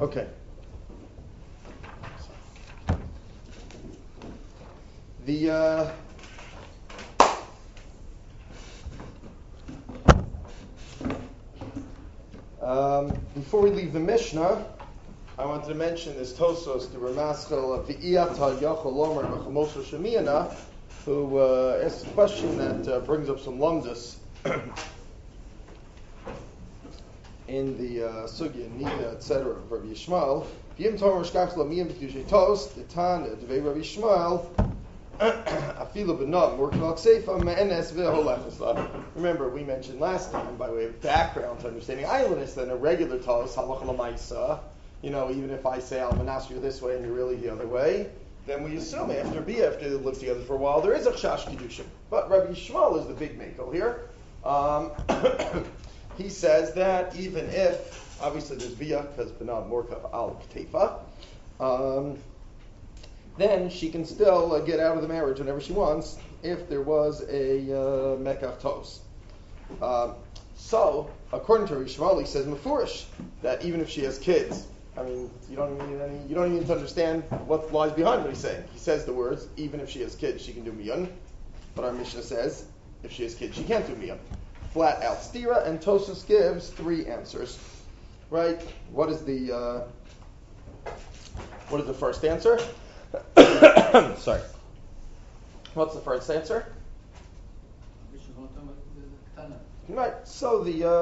Okay. Before we leave the Mishnah, I wanted to mention this Tosos, the Ramaschal of the Iyata Yachol Omer B'Chamoso Shemiyana, who asked a question that brings up some lumdus in the Sugya, Nida, etc. of Rabbi Yishmael. Yim Tomer Shkach Lamiyim B'Kedushay Tos, the Tana, Devei Rabbi Yishmael, Afilu B'Nam, Morkal Seifa, Ma'enes V'Holechesla. Remember, we mentioned last time, by way of background to understanding islandness, that in a regular Tos, Halach L'Maisa, even if I say I'll manas you this way and you're really the other way, then we assume after they live together for a while, there is a Chash Kedushin. But Rabbi Yishmael is the big mako here. He says that even if, obviously there's Bia, because B'Nam Morkav Al Ktefa, then she can still get out of the marriage whenever she wants if there was a Mekach Tos. So, according to Rabbi Yishmael, he says Mefurish, that even if she has kids, you don't even need to understand what lies behind what he's saying. He says the words, even if she has kids, she can do miyun. But our Mishnah says, if she has kids, she can't do miyun. Flat out stira, and Tosfos gives three answers. Right? What is the first answer? Sorry. What's the first answer? Right. So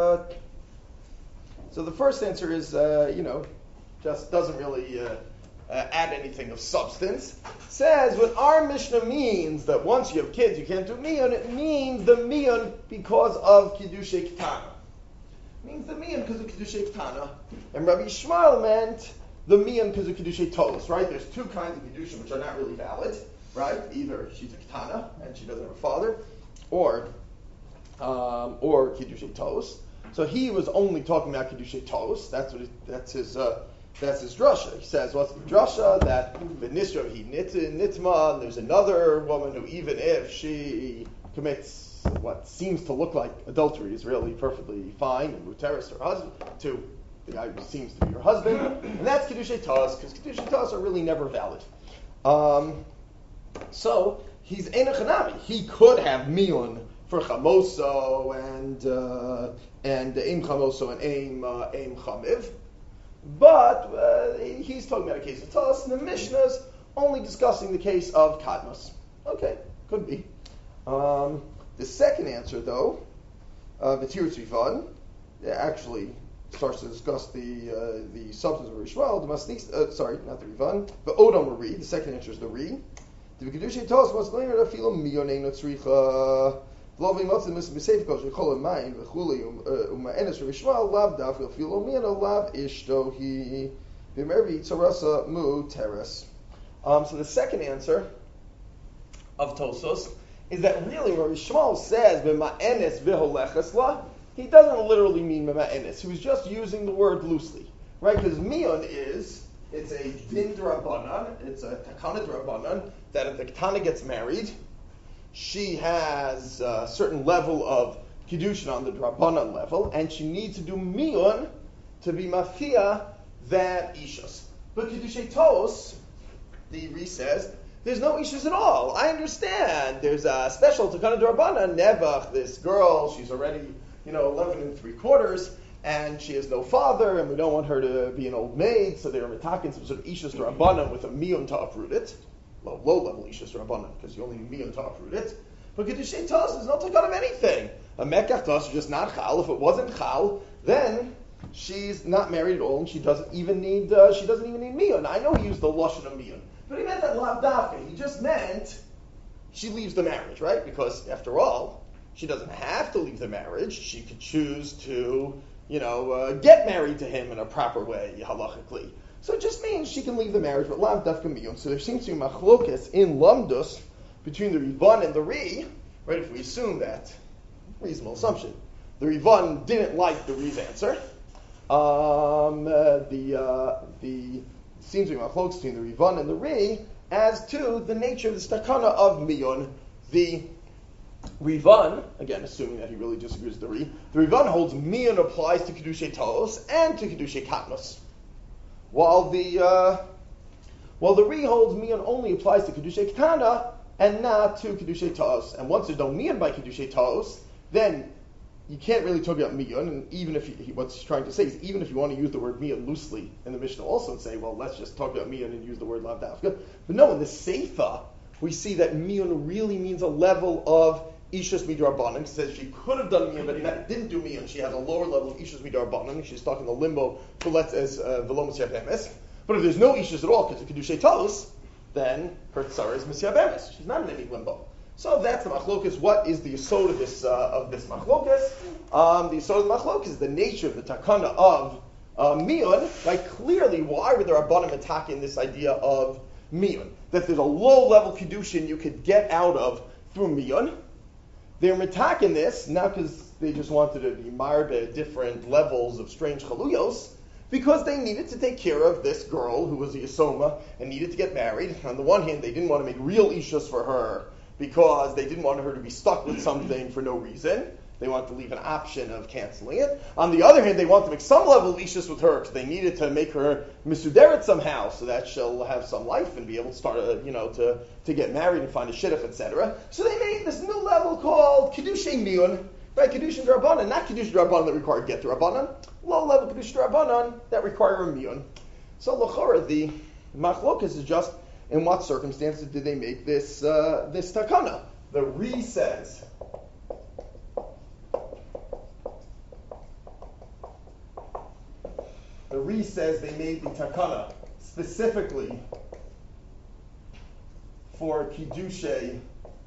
the first answer is, just doesn't really add anything of substance. Says what our Mishnah means that once you have kids you can't do miyun, it means the miyun because of Kiddushay Ketana. It means the miyun because of Kiddushay Ketana. And Rabbi Yishmael meant the miyun because of Kiddushay Tos, right? There's two kinds of Kiddushin which are not really valid, right? Either she's a Ketana and she doesn't have a father, or Kiddushay Tos. So he was only talking about Kiddushay Tos. That's his drasha. He says, what's the drasha? That v'nisra he nitma, and there's another woman who, even if she commits what seems to look like adultery, is really perfectly fine, and muteris her husband, to the guy who seems to be her husband, and that's Kiddushay Tos, because Kiddushay Tos are really never valid. So, he's Ein Chanami. He could have miyun for chamoso and aim chamoso and aim chamiv. But he's talking about a case of Tos, and the Mishnah's only discussing the case of Kadmos. Okay, could be. The second answer, though, V'tirutz Rivan, actually starts to discuss the substance of Rishwal. The Masniks, not the Rivan, but Odom Ri. The second answer is the Ri. The Kedushay Tos was later Afilo Miyonei Notzricha. Loving lots of misbehaved because we call it mine, v'chuli u'ma'enes rishmal lav daf v'filo mina lav ishtohi v'mervi tzarasa mu teres. So the second answer of Tosos is that really where Rishmal says v'ma'enes v'holechesla, he doesn't literally mean v'ma'enes. He was just using the word loosely, right? Because miyun it's a din d'Rabbanan, it's a takana d'Rabbanan, that if the ketana gets married, she has a certain level of kiddushin on the Drabanan level, and she needs to do miyun to be mafia that ishus. But Kiddushay Tos, the Ri says, there's no ishus at all. I understand. There's a special Takana Drabanan, Nevach, this girl, she's already, 11 3/4, and she has no father, and we don't want her to be an old maid, so they're attacking some sort of ishus Drabanan with a miyun to uproot it. Low-level Ishus Rabbanan, because you only need miyun to uproot it. But Kiddushay Tos is not talking of anything. A Mekach Tos is just not Chal. If it wasn't Chal, then she's not married at all, and she doesn't even need miyun. I know he used the lashon of miyun, but he meant that lav dafka. He just meant she leaves the marriage, right? Because after all, she doesn't have to leave the marriage. She could choose to, get married to him in a proper way, halachically. So it just means she can leave the marriage, but lav dafka miyun. So there seems to be machlokes in lamdus between the Rivan and the Ri, right? If we assume that, reasonable assumption, the Rivan didn't like the Ri's answer. Seems to be machlokes between the Rivan and the Ri as to the nature of the stakana of miyun. The Rivan, again, assuming that he really disagrees with the Rivan holds miyun applies to Kiddushay Tos and to Kiddushay Katnos. while the Ri holds Mion only applies to Kedushay Ketana and not to Kedushay Ta'os. And once there's no Mion by Kedushay Ta'os, then you can't really talk about Mion. And even if what he's trying to say is, even if you want to use the word Mion loosely in the Mishnah also and say, well, let's just talk about Mion and use the word Lav Dafka. But no, in the Seifa, we see that Mion really means a level of Ishus Midrabanan. It says she could have done Mion, but didn't do Mion. She has a lower level of Ishus Midrabanan. She's stuck in the limbo, so let's as Velomas Yabemes. But if there's no Ishus at all, because of Kedushay Talos, then her Tzara is Misyabemes. She's not in any limbo. So that's the machlokas. What is the yesod of this machlokas? The yesod of the machlokas is the nature of the takana of Mion. Like clearly, why were the Rabbanim attacking this idea of Mion? That there's a low-level Kedushin you could get out of through Mion. They're attacking this, not because they just wanted to be marred at different levels of strange chaluyos, because they needed to take care of this girl who was a Yasoma and needed to get married. On the one hand, they didn't want to make real ishus for her because they didn't want her to be stuck with something for no reason. They wanted to leave an option of canceling it. On the other hand, they wanted to make some level of ishus with her because they needed to make her misuderet somehow so that she'll have some life and be able to start, to get married and find a shidduch, etc. So they made this new level called Kedushay Miyun, right? Kedushin Drabanan, not Kedushin Drabanan that require get Drabanan, low-level Kedushin Drabanan that require a Miyun. So L'chora, the machlokas is just in what circumstances did they make this takana? The Ri says, they made the takana specifically for Kiddushay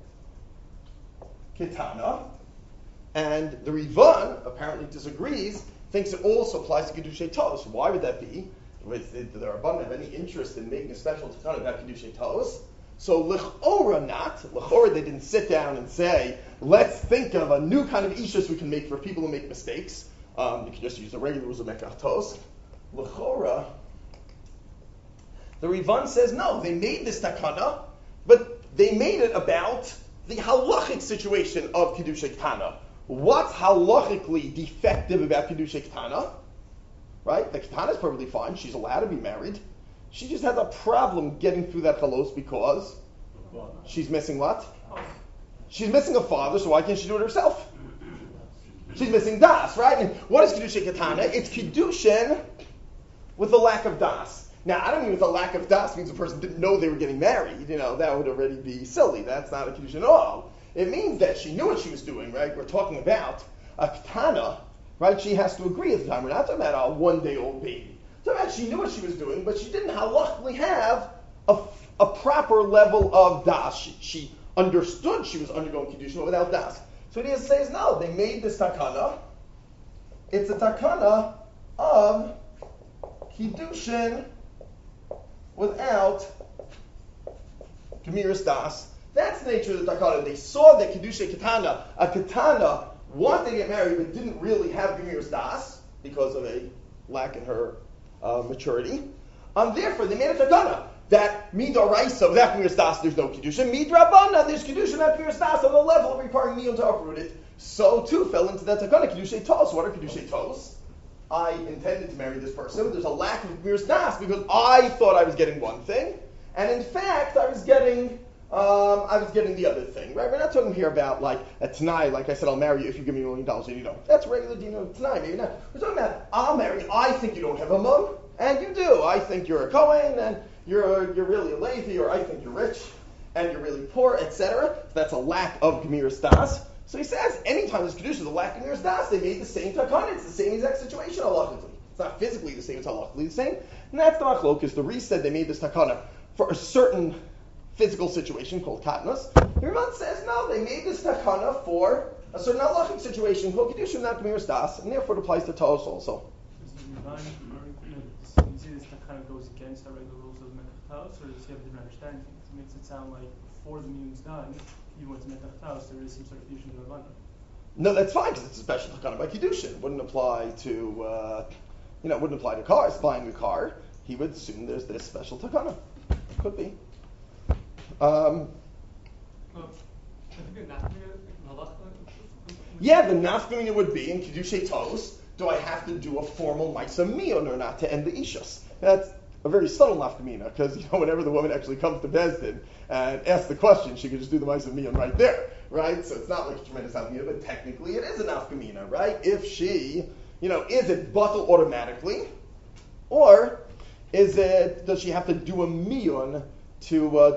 Ketana, and the Rivan apparently disagrees, thinks it also applies to Kiddushay Tos. Why would that be? Did the Rabbanan have any interest in making a special takana about Kiddushay Tos? So l'chora not. L'chora they didn't sit down and say, let's think of a new kind of ishus we can make for people who make mistakes. You can just use the regular rules of Mekach Tos. L'chora, the Rivan says no, they made this takana, but they made it about the halachic situation of Kiddushay Ketana. What's halachically defective about Kiddushay Ketana? Right? The Ketana is perfectly fine. She's allowed to be married. She just has a problem getting through that halos because she's missing what? She's missing a father, so why can't she do it herself? She's missing das, right? And what is Kiddushay Ketana? It's Kiddushin with a lack of das. Now, I don't mean with a lack of das means the person didn't know they were getting married. That would already be silly. That's not a Kiddushin at all. It means that she knew what she was doing, right? We're talking about a Ketana, right? She has to agree at the time. We're not talking about a one-day-old baby. We're talking about she knew what she was doing, but she didn't halachically have a proper level of das. She understood she was undergoing Kiddushin, but without das. So he says, no, they made this takana. It's a takana of Kiddushin without Gemiras Das. That's the nature of the takana. They saw that Kiddushay Ketana, a Ketana, wanted to get married but didn't really have Gemiras Das because of a lack in her maturity. Therefore, they made a takana that midoraisa without Gemiras Das there's no Kiddushin. Midrabana there's Kiddushin without Gemiras Das on the level of requiring Mion to uproot it. So too fell into that takana Kiddushay Tos. What are Kiddushay Tos? I intended to marry this person, but there's a lack of Gemiras Das because I thought I was getting one thing, and in fact I was getting the other thing. Right? We're not talking here about like a Tanai, like I said, I'll marry you if you give me $1 million and you don't. That's regular dino Tanai, maybe not. We're talking about I'll marry you. I think you don't have a mum, and you do. I think you're a Kohen, and you're really a Levi, or I think you're rich and you're really poor, etc. That's a lack of Gemiras Das. So he says, anytime there's Kedusha, the lack of Gemiras Das, they made the same takana. It's the same exact situation halachically. It's not physically the same, it's halachically the same. And that's the machlokas. The Ri said they made this takana for a certain physical situation called katnas. The Rivan says, no, they made this takana for a certain halachic situation called Kedusha, not Gemiras Das, and therefore it applies to Taos also. You see this takana goes against the regular rules of Mekach Taos, or does he have a different understanding? It makes it sound like before the miyun's done, even with Mekach Taos, there is some sort of fusion of Rabbanan. No, that's fine because it's a special takana by Kiddushin. It wouldn't apply to, wouldn't apply to cars. Buying a car, he would assume there's this special takana. Could be. Yeah, the nafkamina would be in Kiddushay Tos. Do I have to do a formal Maisa Mion or not to end the Ishus? a very subtle nafkamina, because whenever the woman actually comes to Bezdin and asks the question, she can just do the Ma'aser Miyun right there, right? So it's not like a tremendous nafkamina, but technically it is a nafkamina, right? If she, is it batal automatically, or does she have to do a miyun to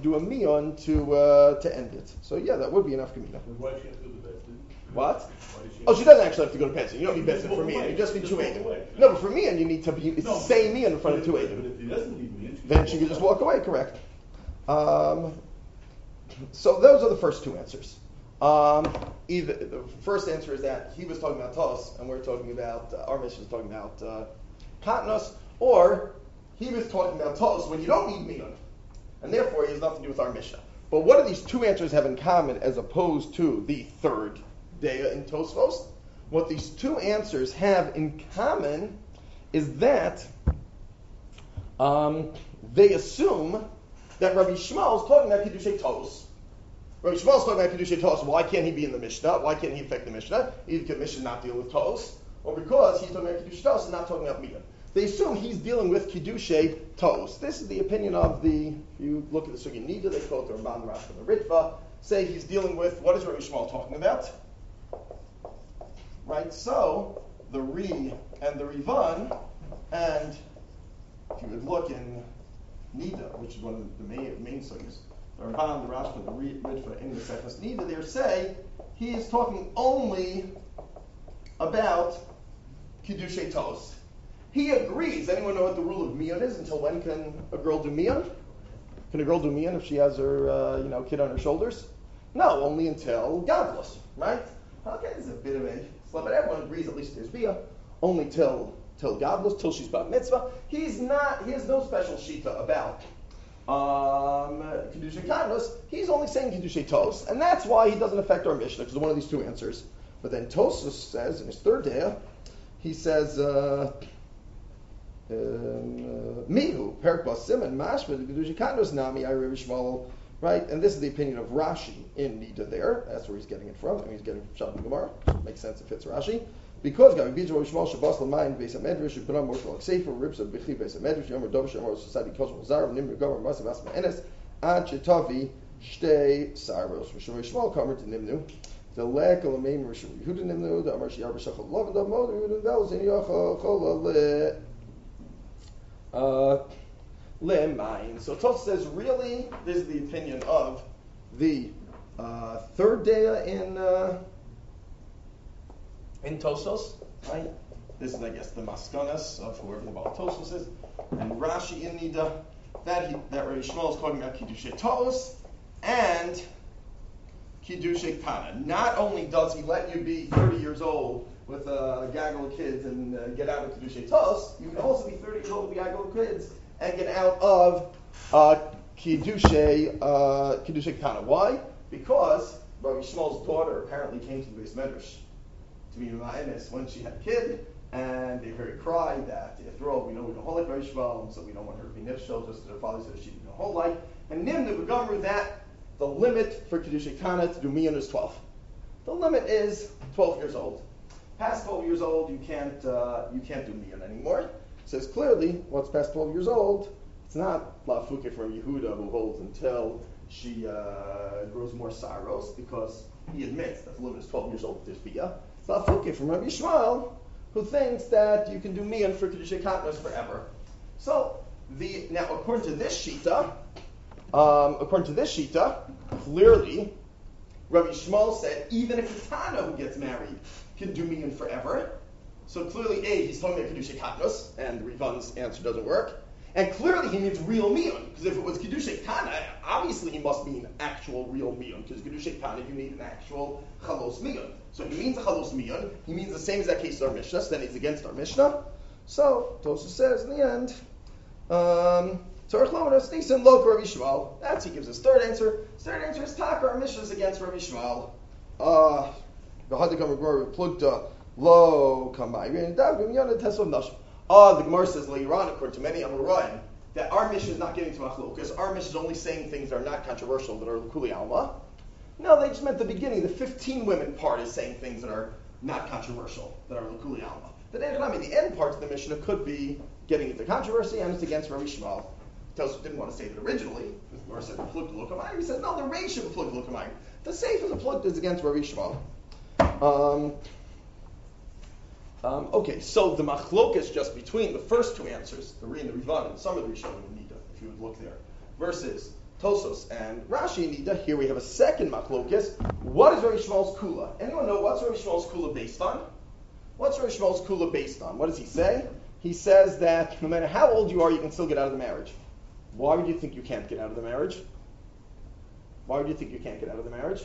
end it? So yeah, that would be a nafkamina. Why does she have to go to Bezdin? What? She doesn't actually have to go to Bezdin. You don't need Bezdin for Mian. You just need two Eidim. No, but for Mian, you need to be, it's the same Mian in front of two Eidim. But if he doesn't need Mian, Then she can just walk away, correct. So those are the first two answers. Either the first answer is that he was talking about Tos, and we're talking about, our mission is talking about Katnos, or he was talking about Tos when you don't need Mian, and therefore he has nothing to do with our Mishnah. But what do these two answers have in common as opposed to the third Dea in Tosfos? What these two answers have in common is that they assume that Rabbi Shmuel is talking about Kiddushay Tos. Rabbi Shmuel is talking about Kiddushay Tos. Why can't he be in the Mishnah? Why can't he affect the Mishnah? Either because Mishnah not deal with Tos, or because he's talking about Kiddushay Tos and not talking about Mian. They assume he's dealing with Kiddushay Tos. This is the opinion of if you look at the Sugi Nida, they quote the Ramban Rash from the Ritva, say he's dealing with, what is Rabbi Shmuel talking about? Right, so the Ri and the Rivan, and if you would look in Nida, which is one of the main sugis, the Ramban, the Rash, the Ritva in the Sefas Nida, they say he is talking only about Kiddushay Tos. He agrees. Anyone know what the rule of Mian is? Until when can a girl do Mian? Can a girl do Mian if she has her kid on her shoulders? No, only until godless, right? Okay, this is a bit of a slip, but everyone agrees, at least there's Bia, only till godless, till she's bar mitzvah. He has no special shita about Kiddushay Katnos. He's only saying Kiddushay Tos, and that's why he doesn't affect our Mishnah, because of one of these two answers. But then Tosfos says, in his third day, he says, Mihu, Perik Bas Simon, Mashma, Kiddushay Katnos Nami, I Rabbi Shmuel, right? And this is the opinion of Rashi in Nida there. That's where he's getting it from. I mean, he's getting it from Shalom Gemara. Makes sense if it's Rashi. Because Gabi Bijah Rabbi Shmuel Shabbos L'Mayim Beis HaMedrash Yipnam Moshe L'Ak Sefer Ribsa B'chi Beis HaMedrash Yomer Dov Shemar Society Koshel Zar Nimru Gomer Masav Asma Enes Ad Shetavi Shtei Saros Rabbi Shmuel Kamer to Nimnu the Lek Olameim Rabbi Yehuda Nimnu the Amar Shiyar B'Shachal Lov and the Mod Yehuda Vel Zin Yochol Le'Mayin. So Tos says, really, this is the opinion of the third day in Tosos, right? This is, I guess, the Maskanas of whoever the Baal Tosos is, and Rashi in Nida, that Rabbi Shmuel is talking about Kiddushay Tos and Kiddushay Kana. Not only does he let you be 30 years old with a gaggle of kids and get out of Kiddushay Tos, you can also be 30 years old with a gaggle of kids and get out of Kiddushay Kana. Why? Because Rabbi Shmuel's daughter apparently came to the Beis Medrash to be Ma'anis when she had a kid, and they very cried that, after all, we know we don't hold like Rabbi Shmuel, so we don't want her to be nifshel, just as her father said she didn't hold like. And Nimnu B'Gamru that the limit for Kiddushay Kana to do Mian is 12. The limit is 12 years old. Past 12 years old, you can't do Mian anymore. It says clearly, what's past 12 years old, it's not La Fuke from Yehuda who holds until she grows more saros, because he admits that the limit is 12 years old, there's Bia. It's La Fuke from Rabbi Shmuel, who thinks that you can do Mian for Kiddushay Katnos forever. So, now according to this Shita, clearly, Rabbi Shmuel said even if it's Tana who gets married can do Mian forever. So clearly, he's talking about Kiddushay Katnos, and Rivan's answer doesn't work. And clearly he means real Mian, because if it was Kiddushay Kana, obviously he must mean actual real Mian, because Kiddushay Kana, you need an actual Chalos Mian. So if he means a Chalos Mian, he means the same as that case of our Mishnah, so then he's against our Mishnah. So, Tosfos says in the end, Tzorech Lomanos Nisan Lo Rabbi Shmuel. That's, he gives his third answer. His third answer is Taka, our Mishnah is against Rabbi Shmuel. Lo Kamai. The Gemara says later on, according to many Amoraim, that our mission is not getting to Machlokas. Our mission is only saying things that are not controversial, that are Kuli Alma. No, they just meant the beginning. The 15 women part is saying things that are not controversial, that are Kuli Alma. The end part of the Mishnah could be getting into controversy, and it's against Rabbi Shmuel. Tosfos didn't want to say that originally. The Gemara said plug to Lukamayim. He said no, the Reish of plug to Lukamayim. The Seif of the plug is against Rabbi Shmuel. Okay, so the machlokas just between the first two answers, the Ri and the Rivan, and some of the Rishonim and Nida, if you would look there, versus Tosfos and Rashi and Nida. Here we have a second machlokas. What is Rabbi Shmuel's kula? Anyone know what's Rabbi Shmuel's kula based on? What's Rabbi Shmuel's kula based on? What does he say? He says that no matter how old you are, you can still get out of the marriage. Why would you think you can't get out of the marriage? Why would you think you can't get out of the marriage?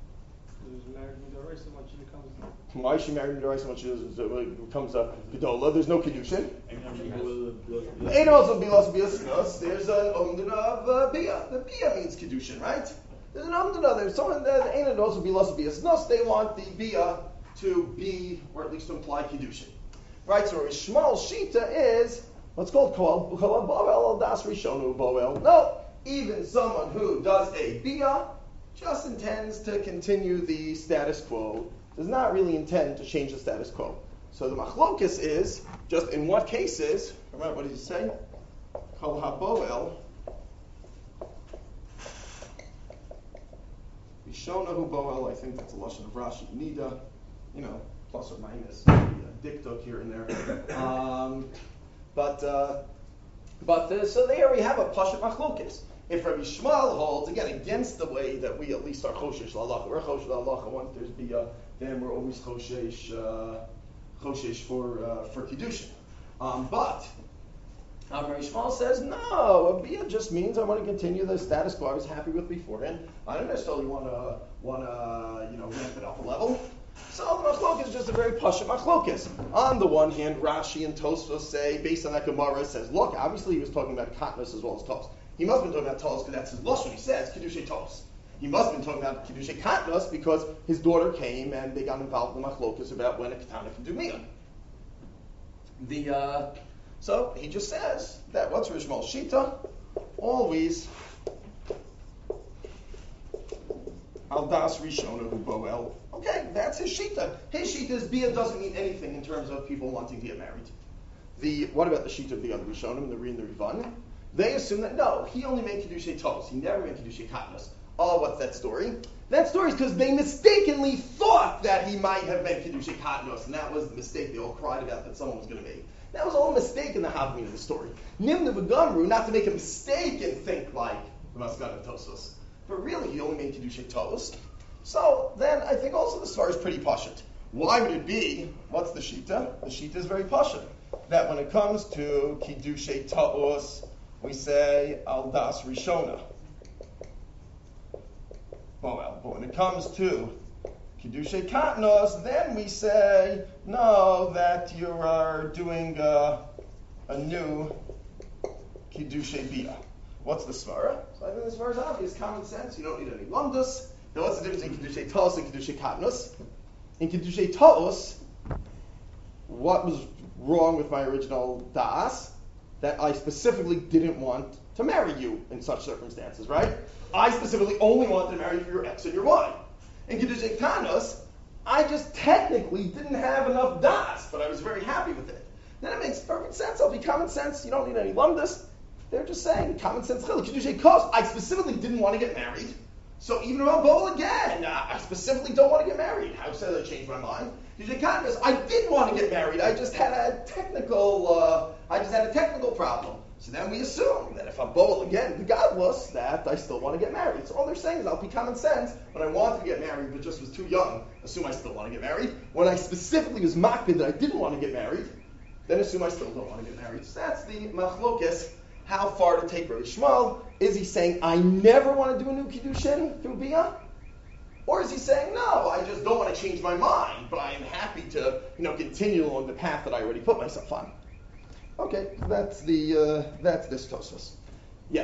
Why is she married Midoraisa when she becomes a Gedola? There's no Kedushin. Ain't also Bilas Biasnos. There's an Umdana of Bia. The Bia means Kedushin, right? There's an Umdana. There's someone that ain't also Bilas Biasnos. They want the Bia to be, or at least to imply Kedushin. Right? So Shmuel's Shita is what's called Kol Boel Al Das Rishonu Boel. No, even someone who does a Bia just intends to continue the status quo, does not really intend to change the status quo. So the machlokus is, just in what cases, remember what did he say? Kol haboel, Rishonahu boel, I think that's a lashon of Rashi, Nida, plus or minus, diktuk here and there. So there we have a pashut machlokus. If Rabbi Shmuel holds, again, against the way that we at least are choshesh la'alacha, we're choshesh la'alacha once there's bia, then we're always choshesh for kiddushin. But Rabbi Shmuel says no, a bia just means I want to continue the status quo I was happy with beforehand. I don't necessarily want to ramp it up a level. So the machlokas is just a very pashut machlokas. On the one hand, Rashi and Tosfos say, based on that Gemara, says, look, obviously he was talking about katnus as well as tos. He must have been talking about tos because that's his lashon. He says kiddushay tos. He must have been talking about kiddushay katnus because his daughter came and they got involved in the machlokas about when a katana can do miyan. So he just says that what's Rishmal's shita? Always al das rishona hu boel. Okay, that's his shita. His shita is bia doesn't mean anything in terms of people wanting to get married. What about the shita of the other rishonim, the Ri and the Rivan? They assume that no, he only made kiddushay tos. He never made kiddushay katnus. Oh, what's that story? That story is because they mistakenly thought that he might have meant kiddushay katnus, and that was the mistake they all cried about that someone was going to make. That was all a mistake in the havmin of the story. Nimna v'gamru, not to make a mistake and think like the Masgan of Tosfos, but really he only made kiddushay tos. So then I think also the story is pretty pashut. Why would it be? What's the shita? The shita is very pashut. That when it comes to kiddushay tos, we say al das rishona. But when it comes to kiddushay katnos, then we say no, that you are doing a new kiddushay bia. What's the svara? So I think the svara is obvious, common sense. You don't need any lumdus. Now, what's the difference in kiddushay tos and kiddushay katnos? In kiddushay tos, what was wrong with my original da'as? That I specifically didn't want to marry you in such circumstances, right? I specifically only wanted to marry you for your X and your Y. In kiddushay katnos, I just technically didn't have enough da'as, but I was very happy with it. Then it makes perfect sense. It'll be common sense. You don't need any lumdus. They're just saying common sense. Kiddushay kos, I specifically didn't want to get married. So even about bowl again, I specifically don't want to get married. How said I changed my mind? Kiddushay katnos, I did want to get married. I just had a technical problem. So then we assume that if I'm bowl again, regardless, that I still want to get married. So all they're saying is I'll be common sense, but I wanted to get married, but just was too young. Assume I still want to get married. When I specifically was makpid that I didn't want to get married, then assume I still don't want to get married. So that's the machlokas. How far to take Rabbi Shmuel? Is he saying I never want to do a new kiddushin through bia? Or is he saying no, I just don't want to change my mind, but I am happy to continue along the path that I already put myself on? Okay, that's this Tosfos. Yeah.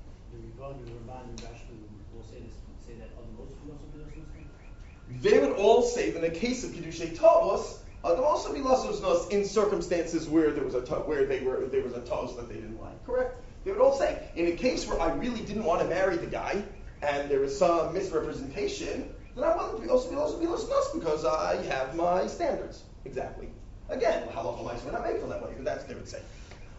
They would all say that in the case of kiddushay tos, there will also be lasos in circumstances where there was a tos that they didn't like. Correct? They would all say in a case where I really didn't want to marry the guy and there was some misrepresentation, then I want to also be lasos because I have my standards. Exactly. Again, halacha mice we're not making that way, but that's what they would say.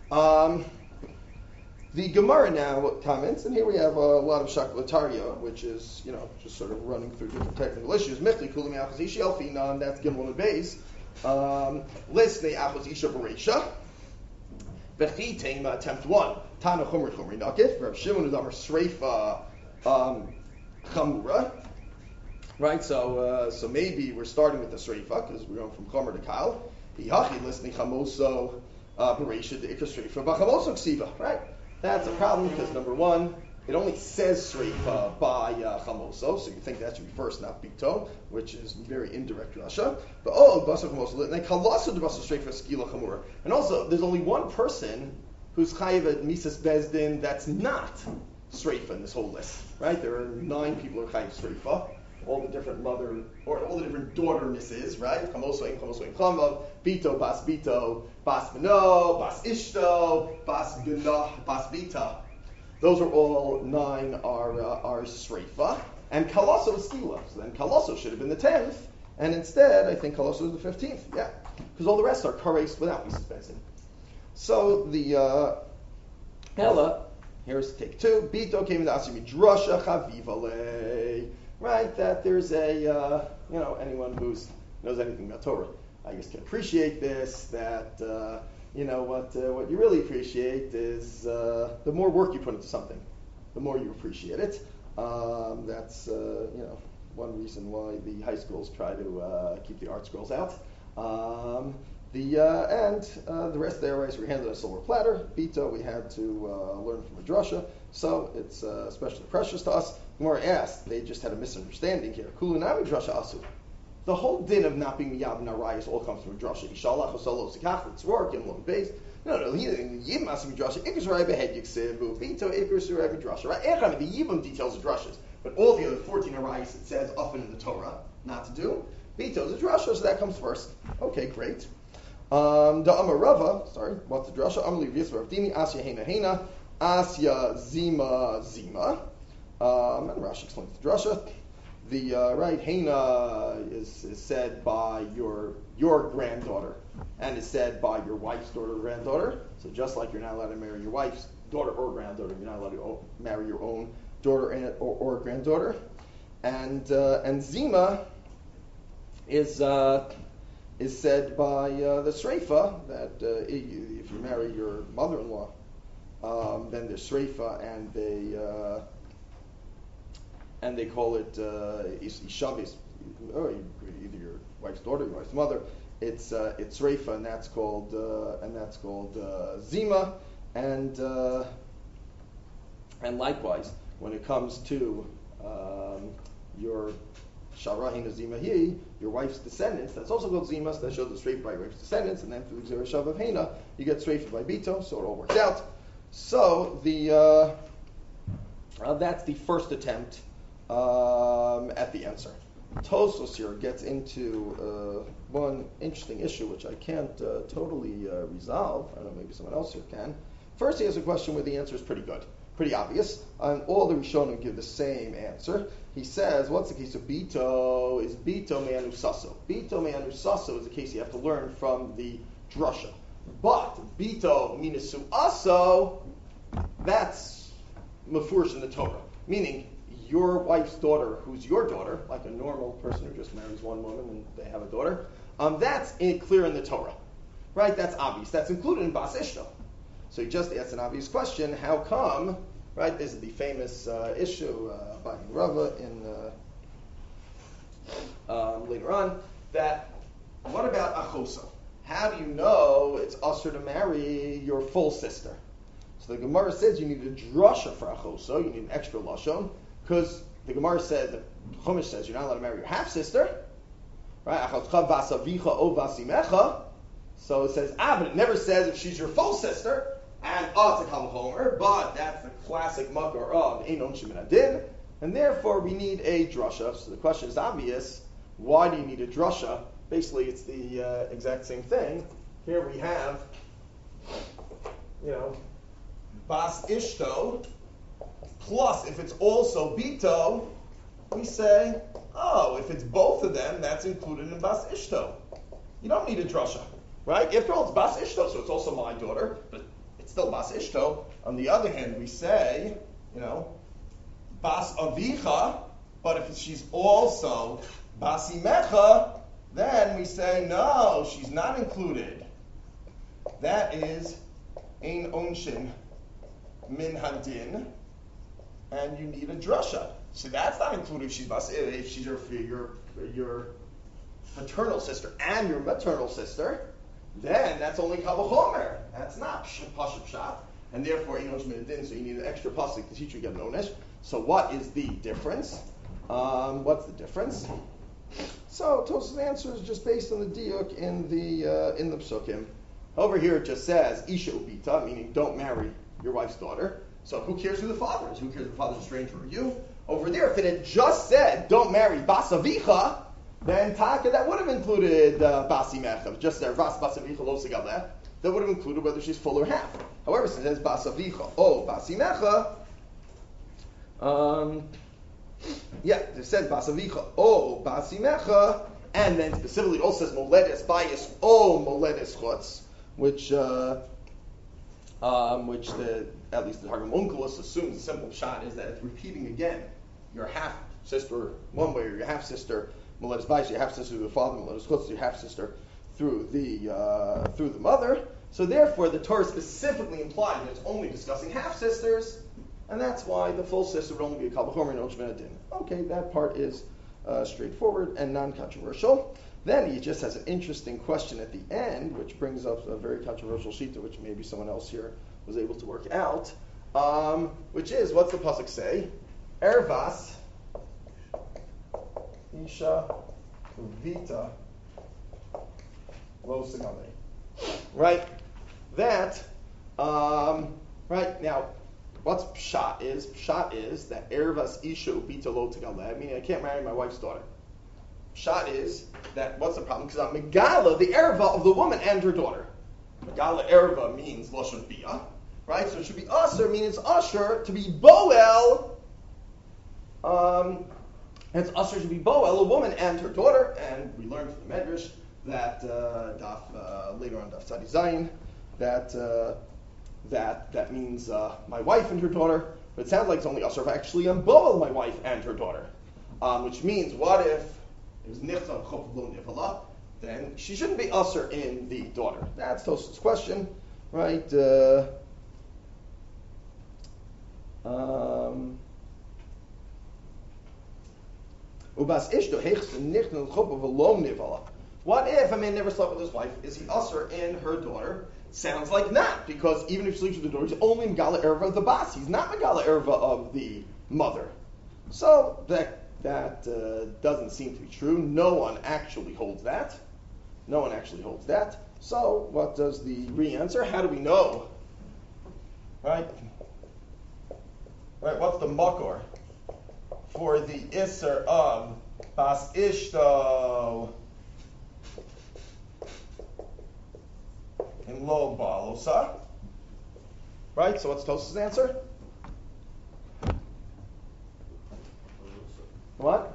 The Gemara now comments, and here we have a lot of Shakulataria, which is, just sort of running through different technical issues. Michli kulim achos ishi elfinan, that's Gimel and Beis. Listnei achos isha bereisha. Bechi tema attempt 1. Tana chumri chumri nakif. Rav Shimon udamar sreifa chamura. Right, so maybe we're starting with the sreifa, because we're going from chomer to kal. Hihachi listnei chamoso bereisha de ikra sreifa b'chamoso ksiva. Right? That's a problem because number one, it only says sreifa by chamoso, so you think that should be first, not bito, which is very indirect rasha. But basar chamoso, and then kalaso de basar sreifa skila chamura. And also, there's only one person who's chayiv at misas bezdin that's not sreifa in this whole list, right? There are 9 people who are chayiv sreifa. All the different mother, or all the different daughter-nesses, right? Chamoso ein chamav, bito, bas beno, bas ishto, bas bina, bas bita. Those are all 9 are sreifa, and kalaso is skila. So then kalaso should have been the 10th, and instead I think kalaso is the 15th. Yeah, because all the rest are kares without misas benzin. So the Ella, here's take 2. Bito came into asimi drasha chavivale. Right, that there's a, anyone who knows anything about Torah, I guess, can appreciate this, that, what you really appreciate is the more work you put into something, the more you appreciate it. That's, one reason why the high schools try to keep the art schools out. The rest there, right, so we handed a silver platter. Bito, we had to learn from a drasha, so it's especially precious to us. Gemara asked, they just had a misunderstanding here. Kulunami drasha asu. The whole din of not being miyab and arayas all comes from a drasha. Ishalach osolo sikach l'tzror kim lom beis. No, he yibam asu midrasha. Ikos haray behed yiksivu. Bito ikos haray midrasha. Right? Echad, the yibam details the drashas, but all the other 14 arayas it says often in the Torah not to do. Bito is a drasha, so that comes first. Okay, great. The Amarava, what's the drasha? Amali V'Yisrael Dini Asya Hena Hena Asya Zima Zima. And Rashi explains the drasha. The right Hena is said by your granddaughter, and is said by your wife's daughter or granddaughter. So just like you're not allowed to marry your wife's daughter or granddaughter, you're not allowed to marry your own daughter or granddaughter. And Zima is said by the Sreifa that if you marry your mother-in-law, then there's Sreifa, and they call it Ishavis, or either your wife's daughter, your wife's mother. It's Sreifa, and that's called Zima, and likewise when it comes to your Sharahin Zimahi, your wife's descendants, that's also called Zimas, that shows the Sreifa by your wife's descendants, and then through the Zerushav of Hena, you get Sreifa by Bito, so it all works out. So that's the first attempt at the answer. Tosfos here gets into one interesting issue which I can't totally resolve. I don't know, maybe someone else here can. First, he has a question where the answer is pretty good, pretty obvious, and all the Rishonim give the same answer. He says, what's the case of Bito? Is Bito me'anu saso? Bito me'anu saso is a case you have to learn from the drasha. But Bito minasu aso, that's mafurish in the Torah. Meaning, your wife's daughter, who's your daughter, like a normal person who just marries one woman and they have a daughter, that's clear in the Torah. Right? That's obvious. That's included in Bas Ishto. So he just asked an obvious question, how come, right, this is the famous issue by Rava in later on, that what about Achosa? How do you know it's usher to marry your full sister? So the Gemara says you need a drasha for Achosa, you need an extra lashon, because the Gemara says, the Chumash says you're not allowed to marry your half-sister, right? So it says, but it never says if she's your full sister, and it's a Kal Chomer, but that's the classic makar of Einon Shemin Adin, and therefore we need a drasha. So the question is obvious, why do you need a drasha? Basically it's the exact same thing. Here we have, Bas Ishto, plus if it's also Bito, we say, if it's both of them, that's included in Bas Ishto. You don't need a drasha, right? After all, it's Bas Ishto, so it's also my daughter, but it's still bas ishto. On the other hand, we say, bas avicha, but if she's also bas imecha, then we say, no, she's not included. That is ein onshin min hadin, and you need a drasha. So that's not included if she's your paternal sister and your maternal sister. Then that's only kavachomer. That's not pashup shot, and therefore ein onshin min hadin. So you need an extra pasuk to teach you get an onesh. So what is the difference? What's the difference? So Tosafos' answer is just based on the diuk in the psukim. Over here it just says isha ubita, meaning don't marry your wife's daughter. So who cares who the father is? Who cares if the father's a stranger or you? Over there, if it had just said don't marry bas avicha, then taka that would have included bas imecha. Just there, bas avicha lo sigaleh. That would have included whether she's full or half. However, since it says bas avicha bas imecha, it says bas avicha bas imecha, and then specifically it also says moledes bayis moledes chutz, which at least the Targum Onkelos assumes the simple shot is that it's repeating again. Your half sister one way, or your half sister moledes bayis, your half sister through the father, moledes chutz, your half sister through the mother. So therefore, the Torah specifically implied that it's only discussing half sisters. And that's why the full sister would only be a kal v'chomer and oshman adin. Okay, that part is straightforward and non-controversial. Then he just has an interesting question at the end, which brings up a very controversial shita, which maybe someone else here was able to work out, which is, what's the pasuk say? Ervas isha uvita lo sigale. Right? That, right, now, what's pshat is? Pshat is that ervas isha ubita lo tegaleh, meaning I can't marry my wife's daughter. Pshat is that, what's the problem? Because I'm megala, the erva of the woman and her daughter. Megala erva means lashon bia, right? So it should be usher, meaning it's usher to be boel. It's usher to be boel, a woman and her daughter. And we learned from the Medrash that later on Daf Tzadi Zayin, that means my wife and her daughter, but it sounds like it's only usher if actually I'm boel my wife and her daughter, which means what if it was nichtav chop lo nivala, then she shouldn't be usher in the daughter. That's Tosafos' question, right? Ubas ishto heichs nichtav chop lo nivala. What if a man never slept with his wife? Is he usher in her daughter? Sounds like not, because even if he sleeps with the daughter, he's only Megala Erva of the Bas. He's not Megala Erva of the mother. So that doesn't seem to be true. No one actually holds that. So what does the re-answer? How do we know? Right, what's the makor for the Isser of Bas Ishto in Lo Balosa? Right, so what's Tosafos' answer? What?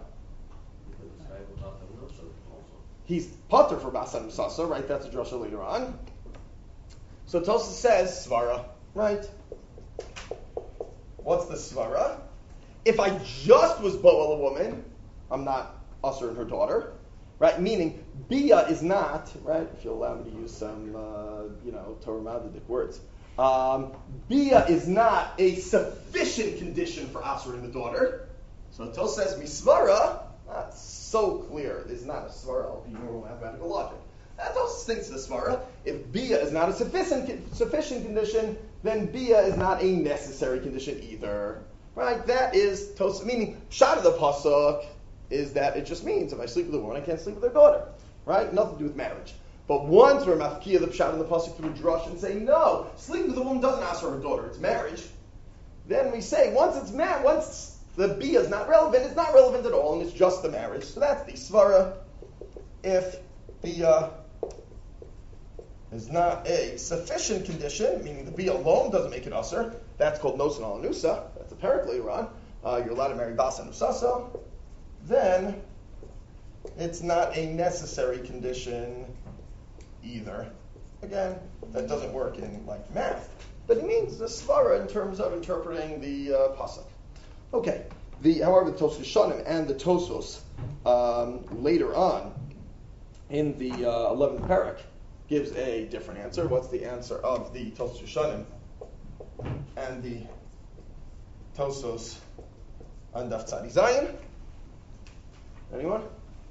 He's pater for Basan Musasa, right? That's a drasha later on. So Tosafos says svara, right? What's the svara? If I just was boel a woman, I'm not usher and her daughter, right? Meaning bia is not, right? If you'll allow me to use some, Torah Madidic words, bia is not a sufficient condition for usher and the daughter. So Tosafos says misvara, not so clear. It's not a svara. I'll be normal mathematical logic. Tosafos thinks the svara. If bia is not a sufficient condition, then bia is not a necessary condition either. Right? That is Tosafos. Meaning, shot of the pasuk is that it just means if I sleep with a woman, I can't sleep with her daughter. Right? Nothing to do with marriage. But once we're mafkiya the pshat in the pasuk through a drush and say no, sleeping with a woman doesn't ask for her daughter. It's marriage. Then we say once the bia is not relevant, it's not relevant at all, and it's just the marriage. So that's the svara. If bia is not a sufficient condition, meaning the bia alone doesn't make it usher, that's called nosan al anusa. That's a parak later on. You're allowed to marry basa nusasa. Then it's not a necessary condition either. Again, that doesn't work in math. but he means the svara in terms of interpreting the pasuk. Okay. However, the Tosfos Shonim and the Tosfos later on in the 11th parak gives a different answer. What's the answer of the Tosfos Shonim and the Tosfos on Daf Tzadi Zayin? Anyone?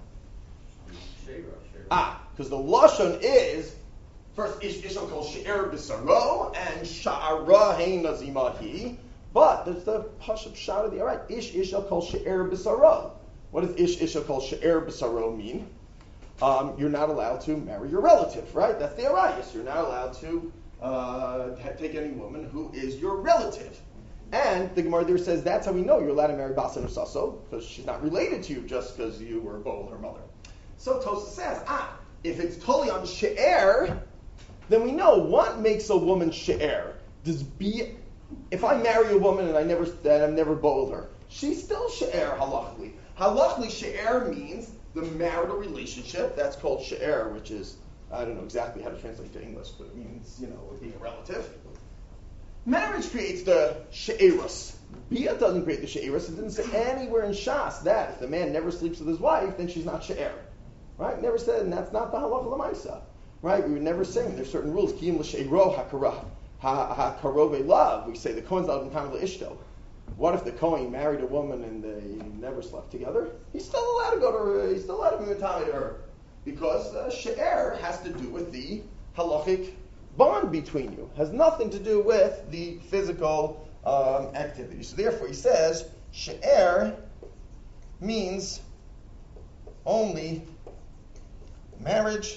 Because the lashon is first ish ishal kol she'er b'saro and sha'ara hein nazimahi. But there's the pashup shot of the alright. Ish ishal kol she'er b'saro. What does ish ishal kol she'er b'saro mean? You're not allowed to marry your relative, right? That's the arayis. You're not allowed to take any woman who is your relative. And the Gemara there says that's how we know you're allowed to marry Basa Nusaso, because she's not related to you just because you were both her mother. So Tosa says, if it's totally on she'er, then we know what makes a woman she'er. If I marry a woman and I've never bowled her, she's still she'er halachically. Halachically, she'er means the marital relationship. That's called she'er, which is, I don't know exactly how to translate to English, but it means, being a relative. Marriage creates the she'erus. Bia doesn't create the she'erus. It didn't say anywhere in Shas that if the man never sleeps with his wife, then she's not she'er. Right? Never said, and that's not the halacha l'maisa. Right? We would never say, there's certain rules. Kiyum l'she'ero ha'karove love. We say the Kohen's allowed to become l'ishto. What if the Kohen married a woman and they never slept together? He's still allowed to go to her. He's still allowed to be matami to her. Because she'er has to do with the halachic bond between you. Has nothing to do with the physical activity. So therefore he says, she'er means only marriage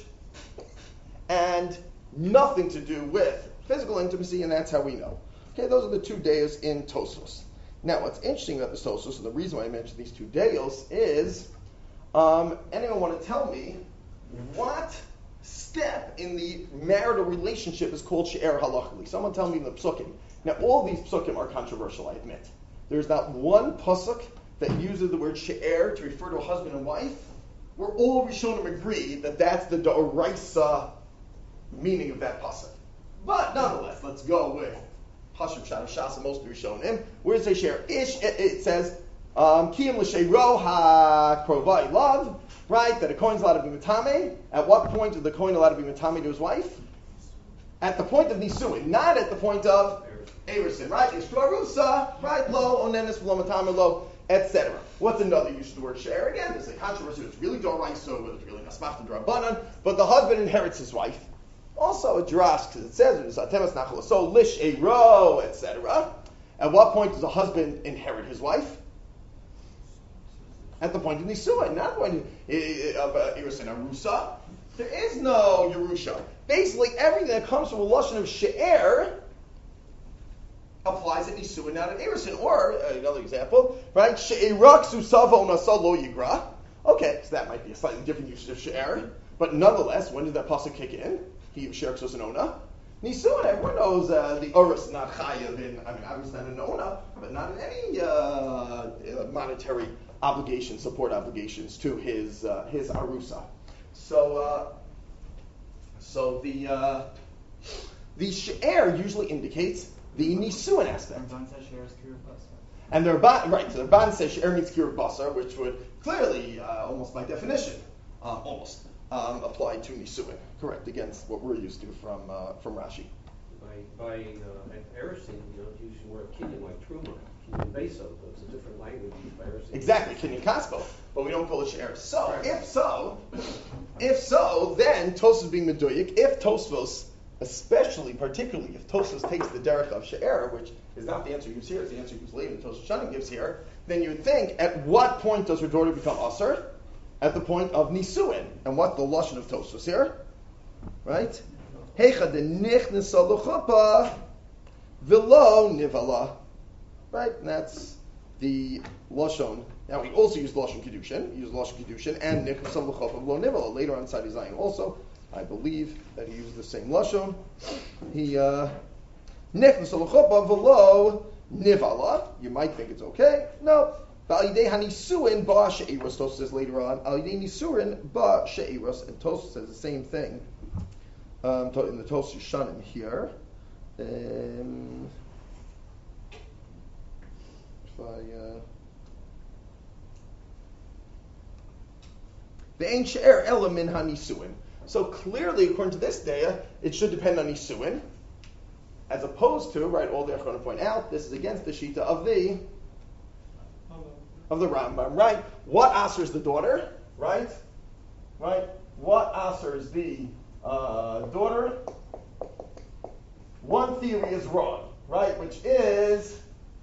and nothing to do with physical intimacy, and that's how we know. Okay, those are the two deos in Tosfos. Now, what's interesting about the Tosfos, and the reason why I mentioned these two deos is, anyone want to tell me what step in the marital relationship is called she'er halachically? Someone tell me the psukim. Now, all these psukim are controversial, I admit. There's not one pasuk that uses the word she'er to refer to a husband and wife. We're all Rishonim agree that that's the Doraisa meaning of that pasuk. But nonetheless, let's go with Hashim Shad of Shas and most Rishonim. Where does it say she'er? It says Kiyum l'she'ro ha'krovai love, right? That a Kohen's allowed to be matame. At what point is the Kohen allowed to be matame to his wife? At the point of nisuin, not at the point of erusin, right? Ishtarusa, right? Lo onenis v'lo matame lo, etc. What's another use of the word she'er? Again, there's a controversy. It's really doraisa, whether it's really nasmach and drabanan, but the husband inherits his wife. Also a drash, because it says in Zatemas Nachal, so lish a ro, etc. At what point does a husband inherit his wife? At the point of Nisuah, not the point of Irusin Arusa. There is no Yerusha. Basically, everything that comes from a lashon of she'er applies at Nisuah, not at Irusin. Or, another example, right? She'erak susava onasa lo yigra. Okay, so that might be a slightly different use of she'er. But nonetheless, when did that pasuk kick in? He she'er ksos and ona. Nisuah, everyone knows the Urus not chayav in, obviously not an ona, but not in any monetary obligations, support obligations to his arusa. So the she'er usually indicates the nisuin aspect. And the Ramban says she'er means kiruv basar, which would clearly, almost by definition, apply to nisuin. Correct, against what we're used to from Rashi. By erusin, you use the word kinyan like truma, kinyan beso, but it's a different language used by erusin. Exactly, kinyan kaspo, but we don't call it she'er. So, if so, then Tosfos being meduyik, if Tosfos, particularly if Tosfos takes the derech of she'er, which is not the answer he gives here, it's the answer he gives later, Tosfos Shanim gives here, then you would think, at what point does her daughter become asur? At the point of nisuin. And what the lashon of Tosfos here? Right? Heicha de nichnesa l'chuppah v'lo nivala. Right? And that's the lashon. Now we also use lashon kedushin. We use lashon kedushin and nichnesa l'chuppah v'lo nivala. Later on Tzadi Zayin also, I believe that he used the same lashon. He nichnesa l'chuppah v'lo nivala. You might think it's okay. No. Ba'alidei hanisuin ba she'eros. Tosfos says later on, alidei nisurin ba she'eros, and Tosfos says the same thing in the Tosfos Shanim here. The ain't she'er ela min hanisuin. So clearly, according to this daya, it should depend on nisuin, as opposed to, right, all the Achronim point out, this is against the shita of the Rambam, right? What asers the daughter, right? Right? What asers the daughter? One theory is wrong, right? Which is,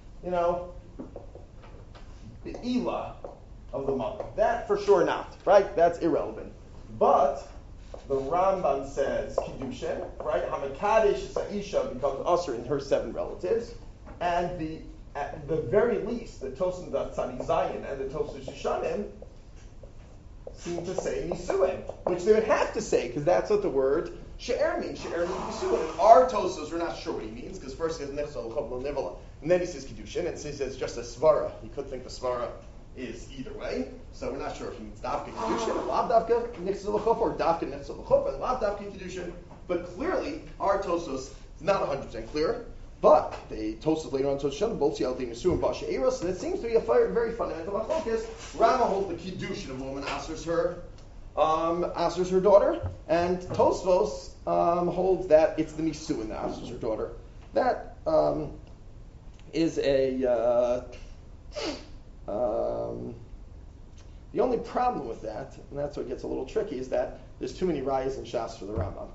the Ela of the mother. That for sure not, right? That's irrelevant. But the Rambam says Kiddushin, right? Hamakadesh Sa'isha becomes usher in her 7 relatives, and at the very least, the Tosin Tzadi Zayin and the Tosin Shishanim seem to say Nisuin, which they would have to say, because that's what the word She'er means. She'er means Nisuin. And our Tosos, we're not sure what he means, because first he says Nechsel L'Chov L'Nivala, and then he says Kiddushin, and so he says just a Svara. You could think the Svara is either way, so we're not sure if he means Dafka Kiddushin, or Lav Dafka Nechsel L'Chov, or Dafka Nechsel L'Chov, and Lav Dafka Kiddushin. But clearly, our Tosos is not 100% clear. But the Tosaf later on Tosaf both see Aldin Nesu and Basha Eros, and it seems to be a very fundamental machlokes. Rama holds the kiddushin of a woman, asers her daughter, and Tosfos holds that it's the Nisu that asers her daughter. That is the only problem with that, and that's what gets a little tricky, is that there's too many rayas and shas for the Rambam,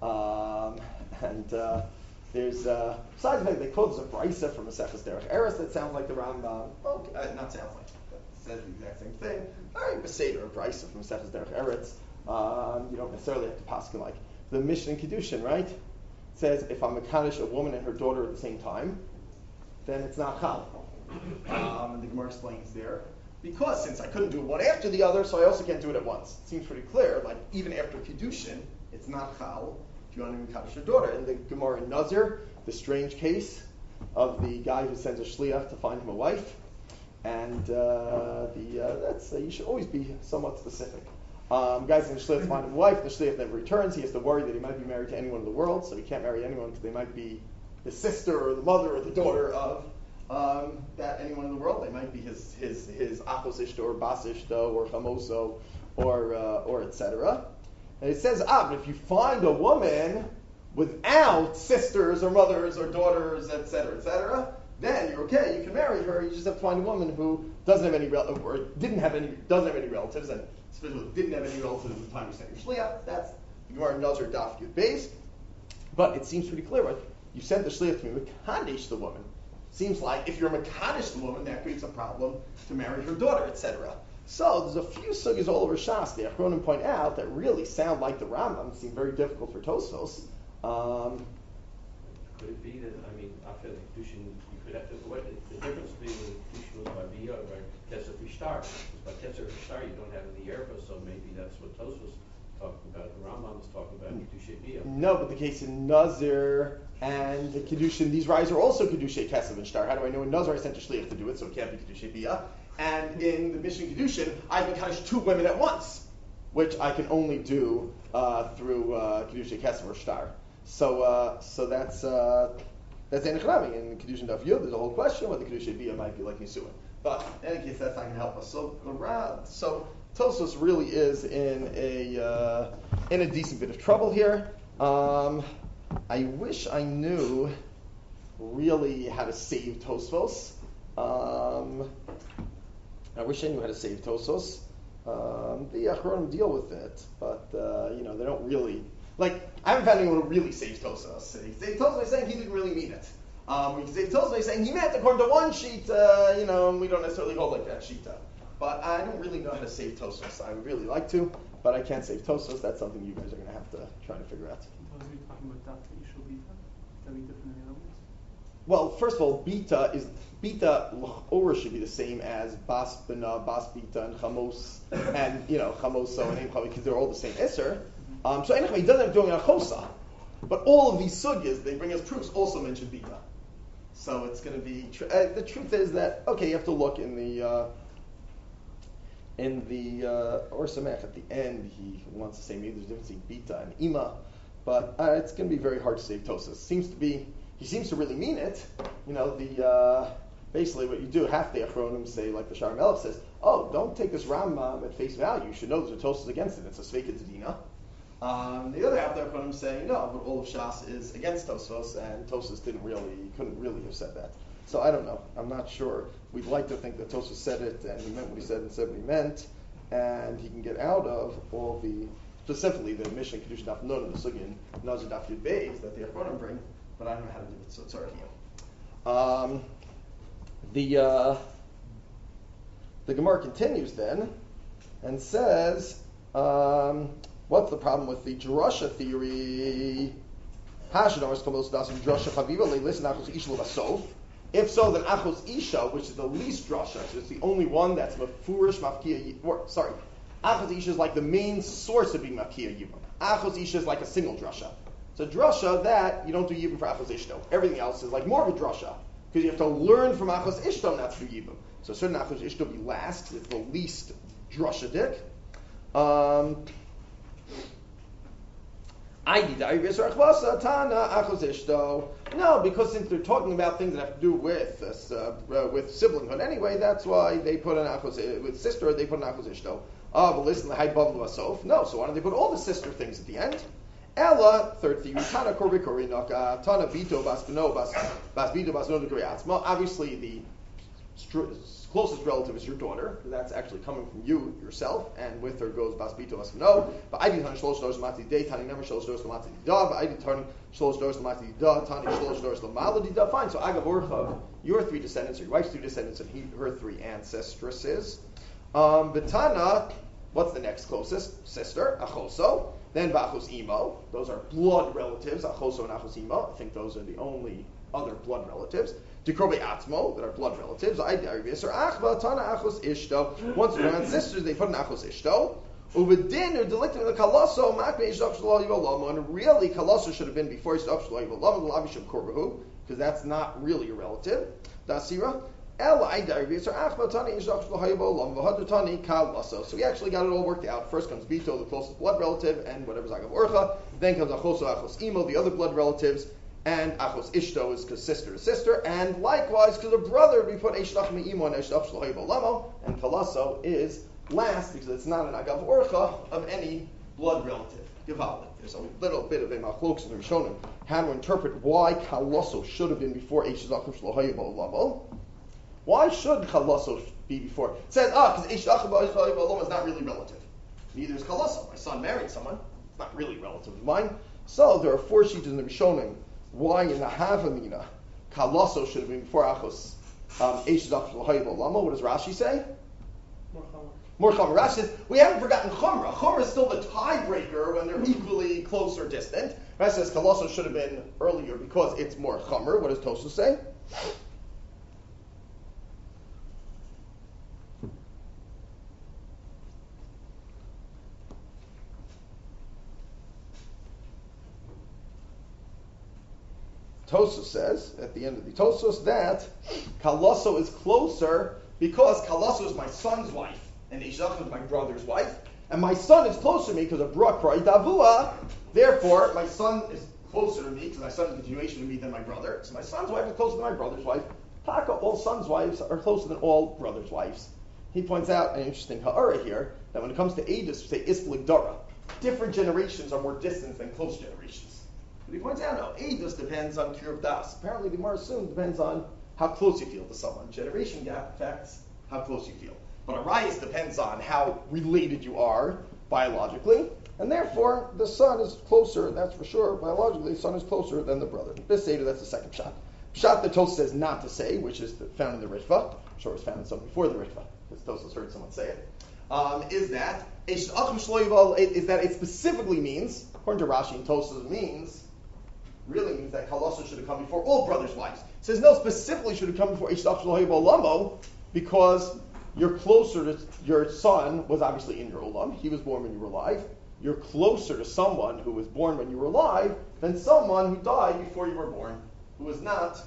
there's, besides the fact they quote a brisa from Maseches Derech Eretz that sounds like the Rambam. Well, not sounds like, but says the exact same thing. All right, Beseder, a brisa from Maseches Derech Eretz. You don't necessarily have to paskin like the Mishnah in Kiddushin, right? It says if I'm mekadosh a woman and her daughter at the same time, then it's not chal. And the Gemara explains there, because since I couldn't do one after the other, so I also can't do it at once. It seems pretty clear. Like even after Kiddushin, it's not chal. You want to mekadosh your daughter. In the Gemara in Nazir, the strange case of the guy who sends a shliach to find him a wife, and you should always be somewhat specific. Guy sends a shliach to find him a wife, the shliach never returns. He has to worry that he might be married to anyone in the world, so he can't marry anyone because they might be the sister or the mother or the daughter of that anyone in the world. They might be his achos ishto or bas ishto or chamoso or etc. And it says, but if you find a woman without sisters or mothers or daughters, etc., then you're okay. You can marry her. You just have to find a woman who doesn't have any relatives, and specifically didn't have any relatives at the time you sent your shliach. That's the Gemara Nazir Daf Yud Beis. But it seems pretty clear, right? You sent the shliach to me, mekadesh the woman. Seems like if you're mekadesh the woman, that creates a problem to marry her daughter, etc. So there's a few sugyas all over Shas. The Achronim point out that really sound like the Rambam. Seem very difficult for Tosfos. Could it be that after the Kiddushin, you could have to avoid the difference between the Kiddushin was by Bia or by Kesef Ishtar? Because by Kesef Ishtar you don't have the Yerba, so maybe that's what Tosfos talking about. The Rambam is talking about Kiddushin Bia. No, but the case in Nazir and the Kiddushin, these rise are also Kiddushin Kesef and Shtar. How do I know in Nazir I sent a shliach to do it, so it can't be Kiddushin Bia? And in the Mishnah Kiddushin, I've mekadosh 2 women at once, which I can only do through Kiddushin Kesef or Shtar. So that's Enechanami. In Kiddushin Daf Yud, there's a whole question whether Kiddushin Bia might be like Nisuin. But in any case, that's not going to help us. So Tosfos really is in a decent bit of trouble here. I wish I knew really how to save Tosfos. I wish I knew how to save Tosfos. The Achronim deal with it, but they don't really. Like, I haven't found anyone who really saves Tosfos. He saved Tosfos by saying he didn't really mean it. We can save Tosfos by saying he meant according to one sheet, and we don't necessarily hold like that shita. But I don't really know how to save Tosfos. I would really like to, but I can't save Tosfos. That's something you guys are going to have to try to figure out. Are we talking about Dafka Ishal Bita? That be different than the other ones? Well, first of all, Bita l'chora should be the same as Bas Bina, Bas Bita, and Chamos, and Chamoso and Ein Chavi, because they're all the same Isser. So anyway, he doesn't have to do it on Chosa, but all of these sugyas they bring as proofs also mention Bita. So it's going to be the truth is that you have to look in the Or Samech at the end. He wants to say maybe there's a difference between Bita and Ima, but it's going to be very hard to save Tosas. Seems to be he seems to really mean it. Basically what you do, half the Achronim say, like the Shar Melech says, oh, don't take this Rambam at face value. You should know there's a Tosfos against it. It's a Sveika Tzedina. The other half of the Achronim saying, no, but all of Shas is against Tosfos, and Tosfos couldn't really have said that. So I don't know. I'm not sure. We'd like to think that Tosfos said it, and he meant what he said and said what he meant, and he can get out of all the, specifically the Mishnah Kedusha Daf Nun and the Sugin Nazir Daf Yud Beis that the Achronim bring, but I don't know how to do it, so it's already here. The Gemara continues then and says, what's the problem with the drasha theory? If so, then Achos Isha, which is the least drasha, so it's the only one that's mafurish mafkiya. Achos Isha is like the main source of being mafkiya yibum. Achos Isha is like a single drasha. So drasha that you don't do yibum for Achos Ishto. Everything else is like more of a drasha because you have to learn from Achos Ishto not to do yibum. So certain Achos Ishto be last, it's the least drashadik. No, because since they're talking about things that have to do with siblinghood anyway, that's why they put an achos with sister. They put an achos ishto. But listen, the haybav vasof. No, so why don't they put all the sister things at the end? Ella, third theory, Tana korbi kori naka, Tana bito bas bito bas no dekriatzma. Obviously, the closest relative is your daughter. That's actually coming from you yourself, and with her goes bas bito bas no. But I did tani shlosh doors lamati day, tani never shlosh doors lamati da. But I did tani shlosh doors lamati da, tani shlosh doors lamala da. Fine. So agav orchav, your three descendants, or your wife's three descendants, and her three ancestresses. Betana, what's the next closest? Sister, achoso. Then ba'achos imo. Those are blood relatives, achoso and achos imo. I think those are the only other blood relatives. Dekrobe atzmo, that are blood relatives. I derivis or achva tana achos ishto. Once they're on sisters, they put an achos ishto. Uvedin or delictum the kalaso makne ishtach shlo yivolamo. And really, kalaso should have been before ishtach shlo yivolamo. L'avishim korbahu, because that's not really a relative. Dasira. El I derivis or achva tana ishtach shlo yivolamo. V'hadu tani kalaso. So we actually got it all worked out. First comes Bito, the closest blood relative, and whatever's agav orcha. Then comes achoso achos imo, the other blood relatives. And achos ishto is because sister is sister, and likewise because a brother we put eshtach me'imo and eshtach shlo lamo, and kalaso is last because it's not an agav orcha of any blood relative. Givalik. There's a little bit of a machlokes in the Rishonim how to interpret why kalaso should have been before eshtach shlo lamo. Why should kalaso be before? It says because eshtach shlo lamo is not really relative. Neither is kalaso. My son married someone. It's not really relative of mine. So there are four sheets in the Rishonim. Why in the Havamina kalaso should have been before achos eshdach shlo lamo? What does Rashi say? More chomer. Rashi says we haven't forgotten chumra. Chumra is still the tiebreaker when they're equally close or distant. Rashi says kalaso should have been earlier because it's more chomer. What does Tosfos say? Tosfos says at the end of the Tosfos that kalaso is closer because kalaso is my son's wife and Ishach is my brother's wife, and my son is closer to me because of brakra idavua. Therefore, my son is closer to me because my son is a continuation of me than my brother. So my son's wife is closer than my brother's wife. Taka, all sons' wives are closer than all brothers' wives. He points out an interesting ha'ara here that when it comes to edus, we say isblig dara. Different generations are more distant than close generations. But he points out, no, edus depends on kirub das. Apparently, the Gemara soon depends on how close you feel to someone. Generation gap affects how close you feel. But a rayis depends on how related you are biologically, and therefore the son is closer. That's for sure. Biologically, the son is closer than the brother. This Seder, that's the second shot. Shot that Tosfos says not to say, which is found in the Ritva. I'm sure it's found in something before the Ritva, because Tosfos heard someone say it. Is that it specifically means, according to Rashi and Tosfos, really means that kalaso should have come before all brothers' wives. It says no, specifically should have come before Ishtach Shlo Lamo, because you're closer to your son was obviously in your olam. He was born when you were alive. You're closer to someone who was born when you were alive than someone who died before you were born, who was not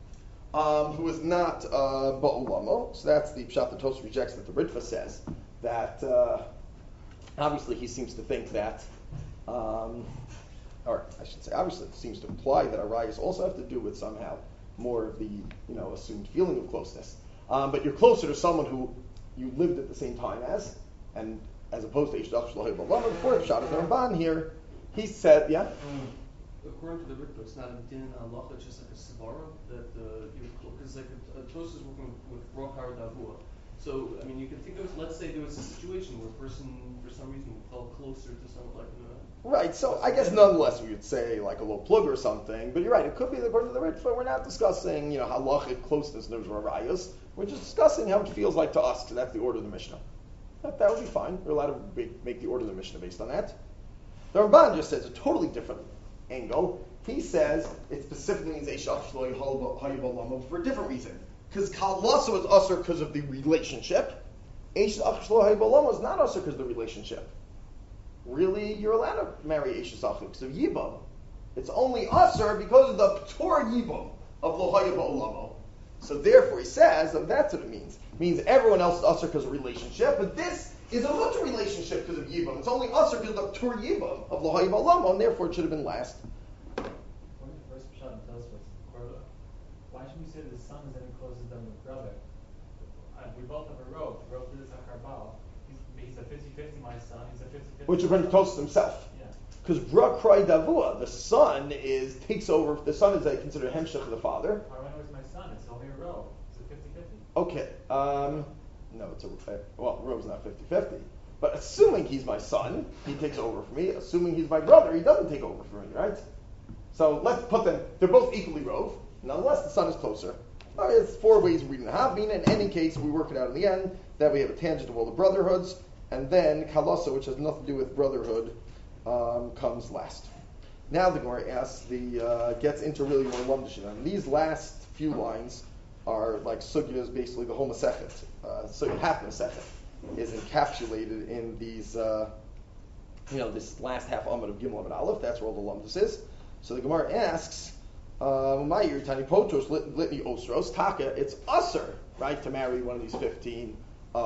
ba'olamo. So that's the pshat that Tosfos rejects that the Ritva says that obviously he seems to think that or I should say, obviously, it seems to imply that arayos also have to do with somehow more of the assumed feeling of closeness. But you're closer to someone who you lived at the same time as, and as opposed to Ishdach Shlohay Balama. The fourth shot is the Ramban here. He said, yeah. According to the Ritva, it's not a din halacha, it's just like a svara that because like a Tosa is working with Rokar Davua. So I mean, you can think of, let's say there was a situation where a person for some reason felt closer to someone like. Right. So I guess nonetheless we would say like a little plug or something. But you're right. It could be according to the Ritva. We're not discussing halachic closeness in terms of arayos. We're just discussing how it feels like to us, because that's the order of the Mishnah. That would be fine. We're allowed to make the order of the Mishnah based on that. The Ramban just says a totally different angle. He says it specifically means Eishach Shloi Hayabalama for a different reason. Because Kalasa is usher because of the relationship. Eishach Shloi Hayabalama is not usher because of the relationship. Really, you're allowed to marry Eishach because of Yibam. It's only usher because of the P'tor Yibam of Lo Hayabalama. So therefore, he says that that's what it means. It means everyone else is usher because of relationship, but this is a mutter relationship because of Yibam. It's only usher because of the P'tor Yibam of Lo Hayabalama, and therefore it should have been last. Why should we say the son is any closer than the brother? We both have a robe. The robe is a karbal. He's a 50-50 my son. He's a 50-50. Which brings close to himself. Yeah. Because Bra Krai Davua, the son takes over. The son is considered a hemshech of the father. How do I know it's my son? It's only a robe. It's a 50-50. Okay. No, it's robe's not 50-50. But assuming he's my son, he takes over for me. Assuming he's my brother, he doesn't take over for me, right? So let's put them. They're both equally rove. Nonetheless, the son is closer. It's 4 ways of reading the Havmin. In any case, we work it out in the end that we have a tangent of all the brotherhoods, and then Kalasa, which has nothing to do with brotherhood, comes last. Now the Gemara gets into really more lumdishim. And these last few lines are like sugyas, basically the whole Masechet. So half Masechet is encapsulated in these, this last half Amud of Gimel and Aleph. That's where all the lumdus is. So the Gemara asks, Mayir Tani Potros Litni Osros Taka. It's usher, right, to marry one of these 15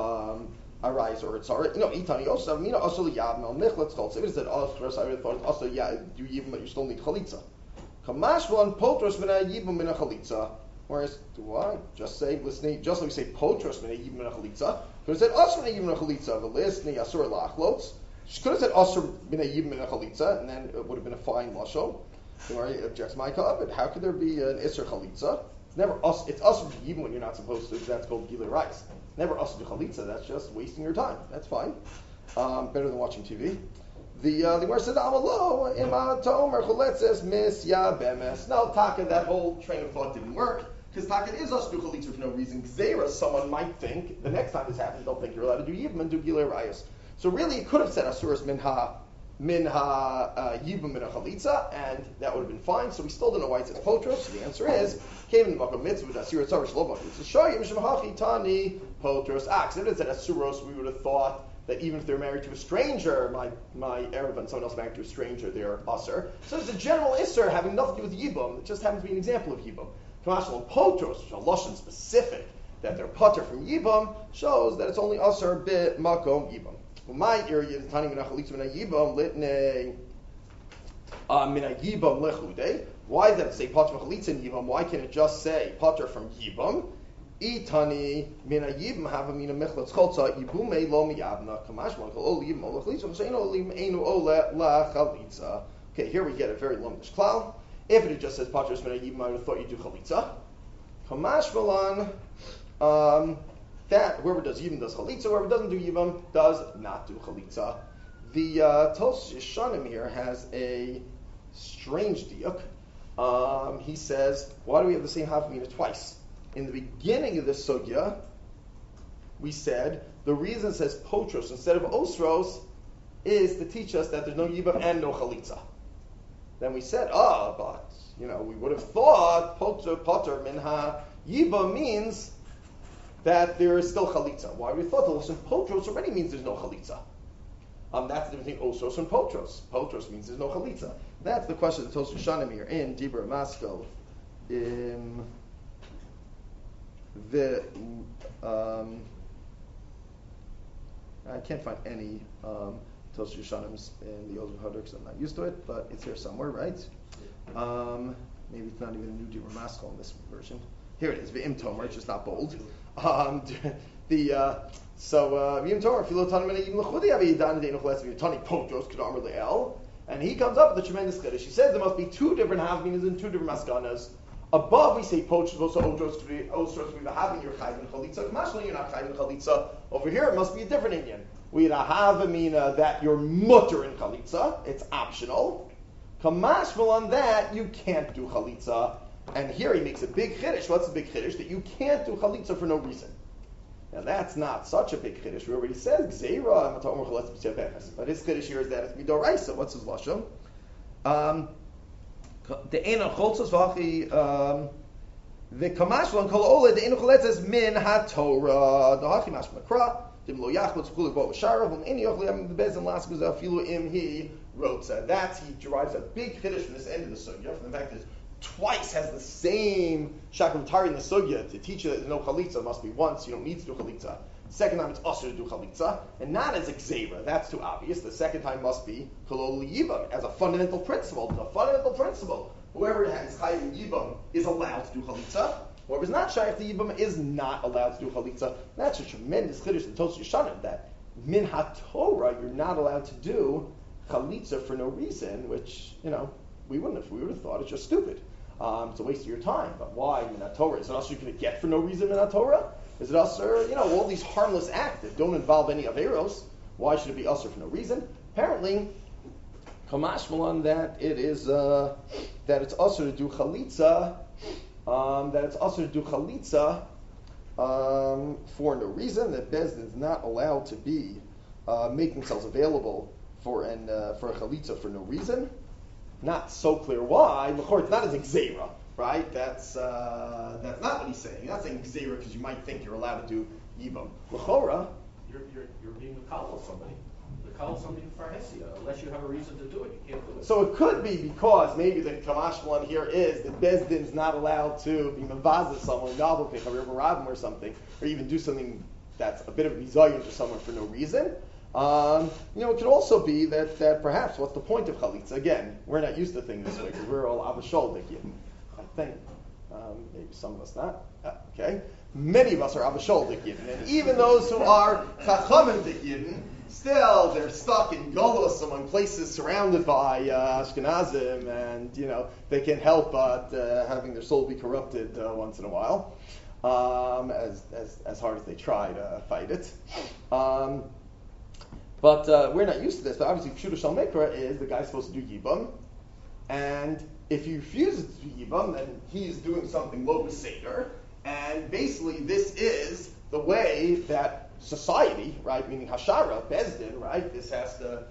arais or it's already Itani Osav Mina Osel Yavmel Michletz Cholz. If it said Osros, I would have thought it's also you even but you still need chalitza. Kamashwan Potros Mina Yibum Mina Chalitza. Whereas do I just say listening just like we say Potros Mina Yibum Mina Chalitza? Could have said Osr Mina Yibum Mina Chalitza. The listening Asur Lachlots. She could have said Osr Mina Yibum Mina Chalitza, and then it would have been a fine lashon. Objects my but how could there be an Isser Chalitza? It's never us. It's us even when you're not supposed to. That's called Gilei Rice. Never us to Chalitza. That's just wasting your time. That's fine. Better than watching TV. The Gemara says Amalo Ima Tomer Chuletzes Mis Ya Bemes. No, Taka, that whole train of thought didn't work because Taka is us to Chalitza for no reason. Gzeira, someone might think the next time this happens, they'll think you're allowed to do Yibam and do Gilei Rice. So really, it could have said Asuras Minha Yibum Min Chalitza, and that would have been fine. So we still don't know why it says Potros. So the answer is came in the Makom Mitzvah Asir Tzar Shlo Makom Mitzvah Shoyim Shemachachi Tani Potros. If it said Asuros, we would have thought that even if they're married to a stranger, my Arab and someone else married to a stranger, they're Asur. So it's a general Isser having nothing to do with Yibum. It just happens to be an example of Yibum. Kamashal and Potros, which are Lashon specific, that they're Potter from Yibum, shows that it's only Asur bit Makom Yibum. My area is tani mina chalitza mina yibam litnei mina yibam lechude. Why does it say pater chalitza in yibam? Why can't it just say pater from yibam? Itani mina yibam have a mina mechlatz cholza yibume lo miyavna kamashman kol ol yibam ol chalitza v'sheino lim einu ole la chalitza. Okay, here we get a very lumdish klal. If it just says pater mina yibam, I would have thought you do chalitza. Kamashmalan. That whoever does Yibam does Chalitza, whoever doesn't do Yibam does not do Chalitza. The Tos Yeshanim here has a strange diuk. He says, why do we have the same Havamina twice? In the beginning of this Sugya, we said the reason it says Potros instead of Osros is to teach us that there's no Yibam and no Chalitza. Then we said, but we would have thought Potter Minha Yibam means that there is still chalitza. Why we thought the lesson potros already means there's no chalitza. That's the difference between osros and potros. Potros means there's no chalitza. That's the question that Tos Yeshanim here in Dibra Maskell. In the I can't find any Tos Yeshanim's in the older Hadrix. I'm not used to it, but it's here somewhere, right? Maybe it's not even a new Dibur Maskal in this version. Here it is, V'im Tomer, it's just not bold. V'im Tomer, Filo Tanim Mene Yim L'chudi Avi Yidan Deinu Chales V'Yitani Potros Kedamar Le'el, and he comes up with a tremendous chiddush. He says there must be two different havminas and two different maskanas. Above we say Potros, also Otros to be the havin, you're chayv in chalitza. Kamashla, you're not chayv in chalitza. Over here it must be a different Indian. We have a mina that you're mutter in chalitza, it's optional. Kamashmal on that, you can't do chalitza. And here he makes a big chiddush. What's the big chiddush? That you can't do chalitza for no reason. Now that's not such a big chiddush. We already said gzeira, but his chiddush here is that it's midoraisa. What's his lashon? The ena cholzos v'achi the kamashlan kol ola the ena choletzes min haTorah the hachi mash makra dim lo yachmutz chulu bo sharav and any ochli am the bezin last was afilu im he wrote that he derives a big chiddush from this end of the sugya from the fact that twice has the same shakram in the sugya to teach you that no chalitza must be once you don't need to do chalitza. Second time it's usher to do chalitza, and not as a gzeira. That's too obvious. The second time must be kolol yibam as a fundamental principle. The fundamental principle: whoever has chayim yibam is allowed to do chalitza. Whoever's not shaykh to yibam is not allowed to do chalitza. That's a tremendous chiddush in Tos Yeshanim that min haTorah you're not allowed to do chalitza for no reason. Which we would have thought it's just stupid. It's a waste of your time. But why min haTorah? Is it also you can get for no reason min haTorah? Is it usher? All these harmless acts that don't involve any averos. Why should it be usher for no reason? Apparently, kamashmalan that it is that it's usher to do chalitza. That it's usher to do chalitza for no reason. That Bezdin is not allowed to be make themselves available for a chalitza for no reason. Not so clear why. It's not as a gzeira. Right? That's not what he's saying. He's not saying gzeira because you might think you're allowed to do yibam. L'chora, you're being mekal of somebody. Mekal of somebody for hesia. Unless you have a reason to do it, you can't do it. So it could be because maybe the kamash one here is that Bezdin's not allowed to be mavazah someone, novelty, or something, or even do something that's a bit of a bizayon to someone for no reason. It could also be that perhaps what's the point of chalitza? Again, we're not used to things this way because we're all avashol dikim. I think maybe some of us not. Okay, many of us are avashol dikim, and even those who are chachamim dikim, still they're stuck in Golos among places surrounded by Ashkenazim, and they can't help but having their soul be corrupted once in a while, as hard as they try to fight it. But we're not used to this. But obviously, Pshuta Shal Mikra is the guy's supposed to do Yibam, and if he refuses to do Yibam, then he's doing something lo b'seder, and basically this is the way that society, right, meaning Hashara, Bezdin, right, this has to,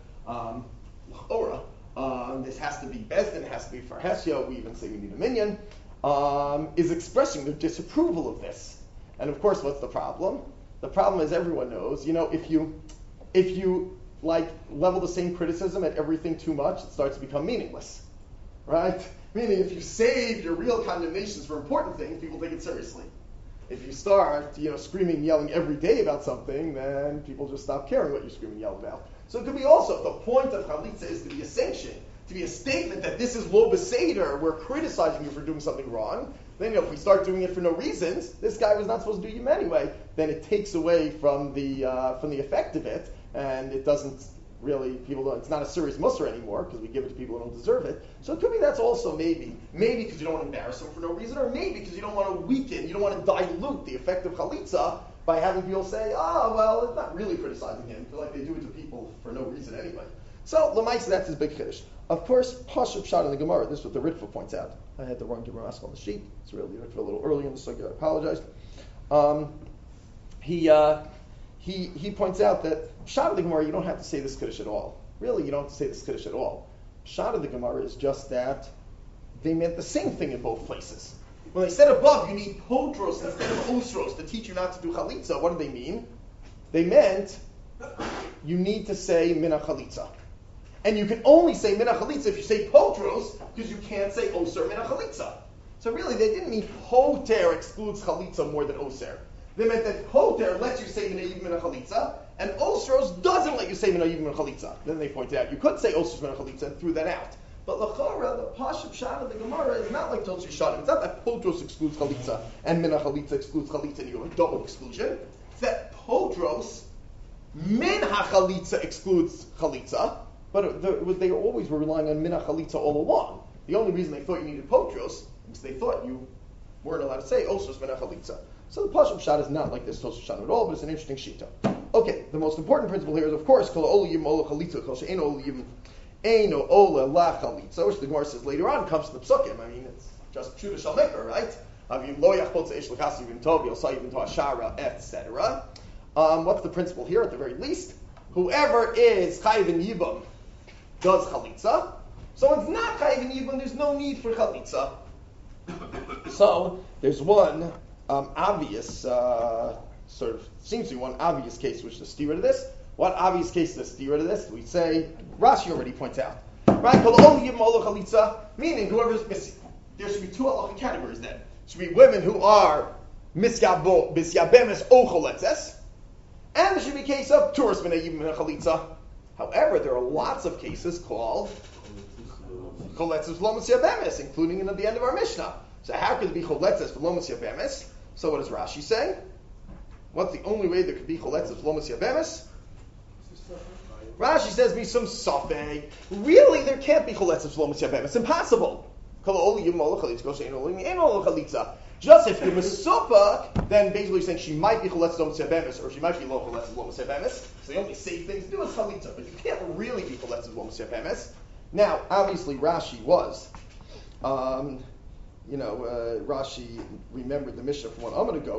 this has to be Bezdin, it has to be Farhesya, we even say we need a minyan, is expressing their disapproval of this. And of course, what's the problem? The problem is everyone knows, if you level the same criticism at everything too much, it starts to become meaningless, right? Meaning, if you save your real condemnations for important things, people take it seriously. If you start, screaming and yelling every day about something, then people just stop caring what you scream and yell about. So it could be also, the point of chalitza is to be a sanction, to be a statement that this is lo b'seder, we're criticizing you for doing something wrong. Then, if we start doing it for no reasons, this guy was not supposed to do yim anyway, then it takes away from the effect of it, and it doesn't really, it's not a serious musr anymore, because we give it to people who don't deserve it. So it could be that's also maybe because you don't want to embarrass them for no reason, or maybe because you don't want to weaken, you don't want to dilute the effect of chalitza by having people say, it's not really criticizing him, because they do it to people for no reason anyway. So, Lamaisa, that's his big chiddush. Of course, Pashup Shot in the Gemara, this is what the Ritva points out. I had the wrong Gemara ask on the sheet. It's really Ritva a little early in the sugya, I apologize. He points out that Shot of the Gemara, you don't have to say this Kiddush at all. Really, you don't have to say this Kiddush at all. Shot of the Gemara is just that they meant the same thing in both places. When they said above, you need potros instead of osros to teach you not to do chalitza, what did they mean? They meant you need to say mina chalitza. And you can only say mina chalitza if you say potros, because you can't say oser mina chalitza. So really, they didn't mean poter excludes chalitza more than oser. They meant that Poter lets you say Mina Yibim Mina Chalitza, and Osros doesn't let you say Mina Yibim Mina Chalitza. Then they pointed out, you could say Osros Mina Chalitza and threw that out. But L'chora, the Pashup Shad of the Gemara is not like Tosh Shadim. It's not that Potros excludes Chalitza and Mina Chalitza excludes Chalitza and you have a double exclusion. It's that Potros, Min HaChalitza excludes Chalitza, but they always were relying on Min HaChalitza all along. The only reason they thought you needed Potros is they thought you weren't allowed to say Osros Min HaChalitza. So the Pashup Shad is not like this Tosh Shadim at all, but it's an interesting shita. Okay, the most important principle here is, of course, Kol Olu Yim Ola Chalitza, Kol She'en Olu Yim Eino Ola La Chalitza, which the Gemara says later on comes to the Psukim. I mean, it's just Pshuta Shal Mikra, right? Avim Lo Yachpol Tzeish L'Chasi Yivim Tov, Yosai Yivim To'ashara, etc. What's the principle here at the very least? Whoever is Chayiv in Yibam does Chalitza. So it's not Chayiv in Yibam, there's no need for Chalitza. So there's one obvious, sort of, seems to be one obvious case which is steer to this. What obvious case is steer to this? We say, Rashi already points out. Right? Meaning whoever's missing. There should be two halachic categories then. There should be women who are misyabemes o choletzes, and there should be a case of turas b'nei yibim chalitza. However, there are lots of cases called choletzes lo misyabemes, including at the end of our Mishnah. So how could it be choletzes lo misyabemes? So what does Rashi say? What's the only way there could be choletzes lo misyabemes? Rashi says, "Misum safek." Really, there can't be choletzes lo misyabemes. It's impossible. Just if you're misupah, then basically you're saying she might be choletzes lo misyabemes, or she might be lo choletzes lo misyabemes. So the only safe thing to do is chalitza, but you can't really be choletzes lo misyabemes. Now, obviously, Rashi was. Rashi remembered the Mishnah from 1 Amud ago.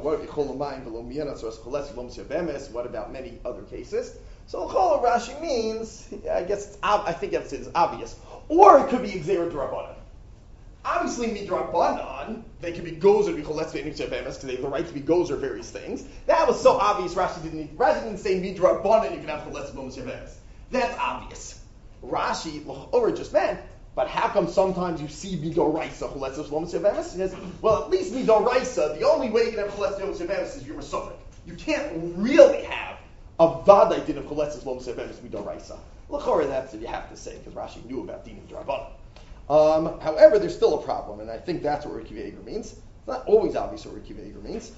What about many other cases? So Chol Rashi means, I think it's obvious. Or it could be Xer D'Rabbanan. Obviously, Midrabbanan, they could be gozer, be choletz ve'enik because they have the right to be gozer various things. That was so obvious, Rashi didn't say Midrabbanan, you can have choletz ve'enik. That's obvious. Rashi, or just meant, but how come sometimes you see Midoraisa choletz ve'enik? He says, well, at least Midoraisa, the only way you can have choletz ve'enik is you're Masofik. You can't really have a Vadai din of choletz ve'enik Midoraisa. L'chorah, that's what you have to say, because Rashi knew about din Midrabbanan. However, there's still a problem, and I think that's what Rekiva Eger means. It's not always obvious what Rekiva Eger means.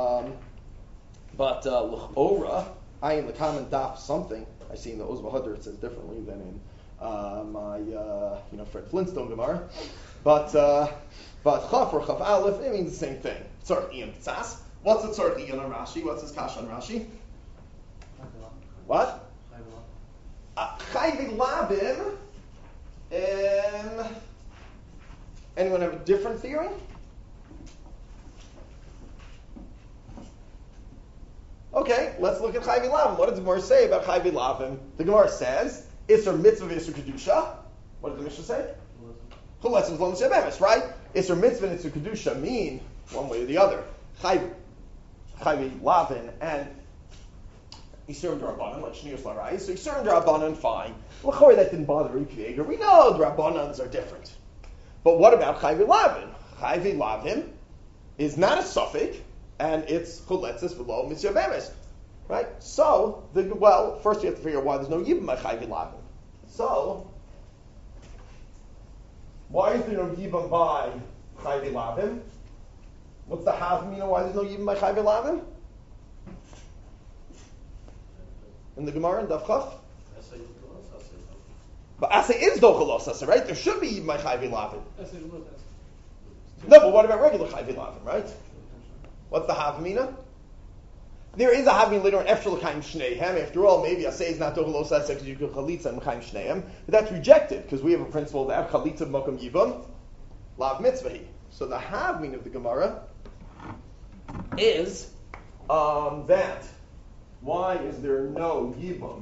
But l'chora, in the common daf something, I see in the Oz V'Hadar it says differently than in my Fred Flintstone Gemara. But Chaf or Chaf Aleph, it means the same thing. Tzarech Iyan K'tzas. What's the Tzarech Iyan on Rashi? What's his Kash on Rashi? What? Chayvi Labim. Anyone have a different theory? Okay, let's look at Chayvi Lavim. What does the Gemara say about Chayvi Lavim? The Gemara says, Isser mitzvah v'isser kedusha. What does the Mishnah say? Choletz v'lo misyabemes, right? Isser mitzvah and Isser kedusha mean one way or the other. Chayvi Lavim and Yisurim D'Rabbanan, like Shnius L'Arais. So Yisurim D'Rabbanan, fine. L'chorah, that didn't bother Rekiva Eger. We know the Rabbanans are different. But what about Chayvi Lavim? Chayvi Lavim is not a suffix, and it's Choletzes v'lo misyabemes. Right? So, first we have to figure out why there's no Yibam by Chayvi Lavim. So, why is there no Yibam by Chayvi Lavim? What's the Havmina why there's no Yibam by Chayvi Lavim? In the Gemara in Daf Chaf? But Asa is Dochalos Asa, right? There should be my Chayvi Lavin. No, but what about regular Chayvi Lavin, right? What's the Havmina? There is a Havmina later on, Efshel L'chaim Shneihem. After all, maybe Asa is not Dochalos Asa because you could Chalitza and L'chaim Shneihem. But that's rejected because we have a principle that Chalitza Mokum Yivam, Lav Mitzvahi. So the Havmina of the Gemara is that. Why is there no Yibam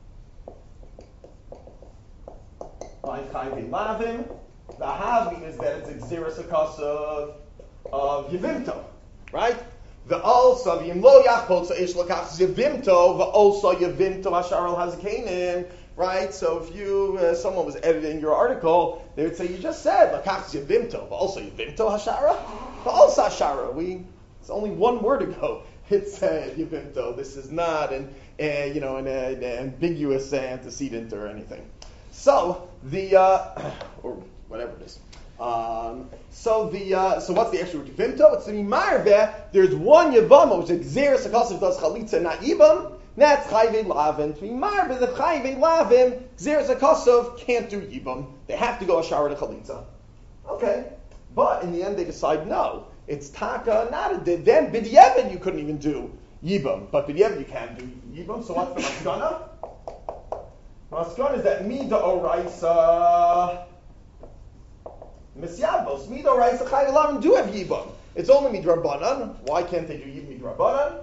by Chayvi Lavim? The Havim is that it's Xeris Akasa of Yivimto, right? The also Yim Lo Yachpot Sa'ish Lakach Yivimto, the also Yivimto Hashar Al Hazakanim, right? So if someone was editing your article, they would say, you just said Lakach Yivimto, but also Yivimto Hashara? But also Hashara. It's only one word ago. It's Yibimto. This is not an ambiguous antecedent or anything. So or whatever it is. So what's the extra word Yibimto? It's the Mimarveh. There's one Yavama, which is Xeris Akasav does Chalitza, not Yibam. That's Chayve Lavin. To be Mimarveh, the Chayve Lavin, Xeris Akasav can't do Yibam. They have to go a shower to Chalitza. Okay. But in the end, they decide no. It's taka, not a. Then b'diavad you couldn't even do yibam, but b'diavad you can do yibam. So what's the maskana? Maskana is that mida oraisa misyabos. Mida oraisa chayv elaven do have yibam. It's only midrabanan. Why can't they do yibam midrabanan?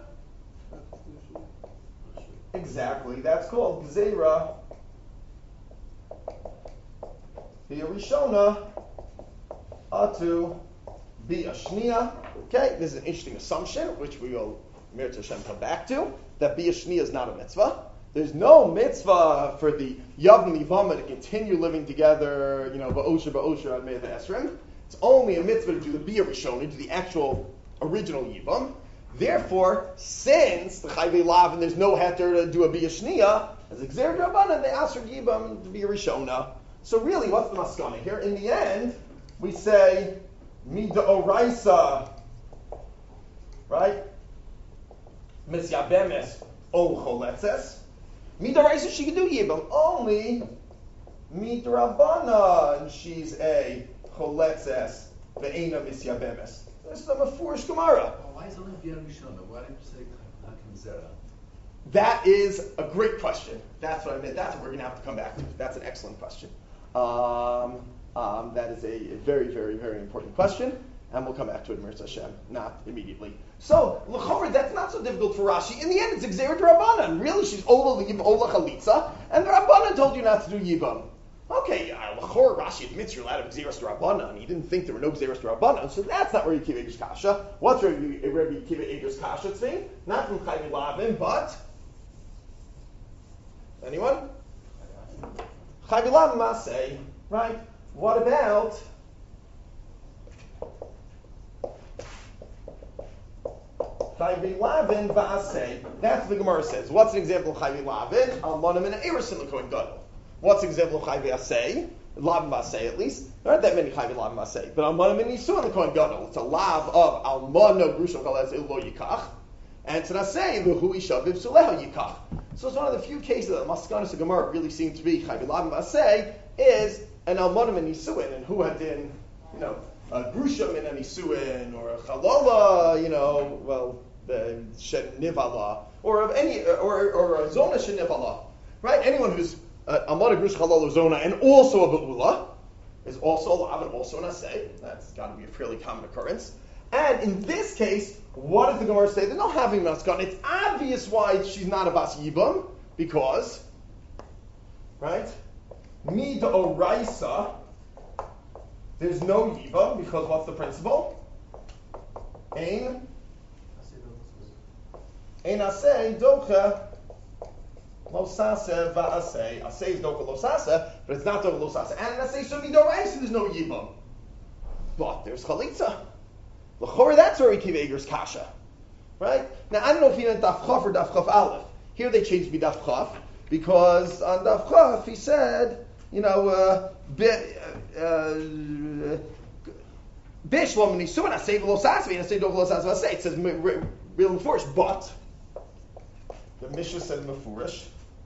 Exactly. That's called gzeira. The Rishona. To be a shnia. Okay, this is an interesting assumption, which we will, Mirz Hashem, come back to, that be a shnia is not a mitzvah. There's no mitzvah for the Yavim Yivama to continue living together, ba'osher ad me'ed esrim. It's only a mitzvah to do the Bia Rishona, to the actual original Yivam. Therefore, since the Chayvei Lav and there's no heter to do a Bia Shnia, as a Gzer Drabanan, they ask for Yivam to be a Rishona. So really, what's the maskana here? In the end, we say, Mida Oraisa, right? Misyabemes o choletzes. Mida Oraisa, she can do Yibam. Only Midrabana, and she's a choletzes, ve'ena misyabemes. This is a mafurish Gemara. Well, why is it only Bia Rishona? Why didn't you say Hakim Zera? That is a great question. That's what I meant. That's what we're going to have to come back to. That's an excellent question. That is a very, very, very important question, and we'll come back to it, Mirz Hashem, not immediately. So, l'chover, that's not so difficult for Rashi. In the end, it's Gzeir D'Rabbanan. Really, she's Ola Chalitza, and the Rabbanan told you not to do Yibam. Okay, l'chover, Rashi admits you're allowed to Gzeir D'Rabbanan. He didn't think there were no Gzeir D'Rabbanan, so that's not Rabbi Akiva Eiger's Kasha. What's Rabbi Akiva Eiger's Kasha thing? Not from Chayvei Lavin, but anyone? Chayvei Lavin Masei, right? What about Chayvei Lavin v'asei? That's what the Gemara says. What's an example of Chayvei Lavin? Almanim and Eris in the Kohen Gadol. What's an example of Chayvei Asei? Lavin v'asei, at least. There aren't that many Chayvei Lavin v'asei. But Almanim and Nisu in the Kohen Gadol. It's a lav of Almano Grusha Chalez Ilo Yikach. And to Nasei v'hu Isha v'Suleho Yikach. So it's one of the few cases that Maskanas Gemara really seem to be Chayvei Lavin v'asei is an almonim and nisuin, and who had been, a grusham in a nisuin, or a chalola, the shed nivala, or of any, or a zona shed nivala, right? Anyone who's almona grush chalola zona and also a ba'ula is also a lav and also an asay. That's got to be a fairly common occurrence. And in this case, what does the Gemara say? They're not having maskan. It's obvious why she's not a bas yibam, because, right? Mida oraisa, there's no yiva, because what's the principle? Ein asay docha lo sase va'asay. Asay is docha lo sase, but it's not docha lo sase. And an asay, so mida oraisa, there's no yiva. But there's chalitza. L'chor, that's where Akiva Eiger's kasha. Right? Now, I don't know if he meant daf chaf or daf chaf aleph. Here they changed me daf chaf, because on daf chaf he said, Bishlam Nisuan, I say Velosasvi, and I say Dovelosasvi, I say. It says real and Mefurish, but the Mishnah said Mefurish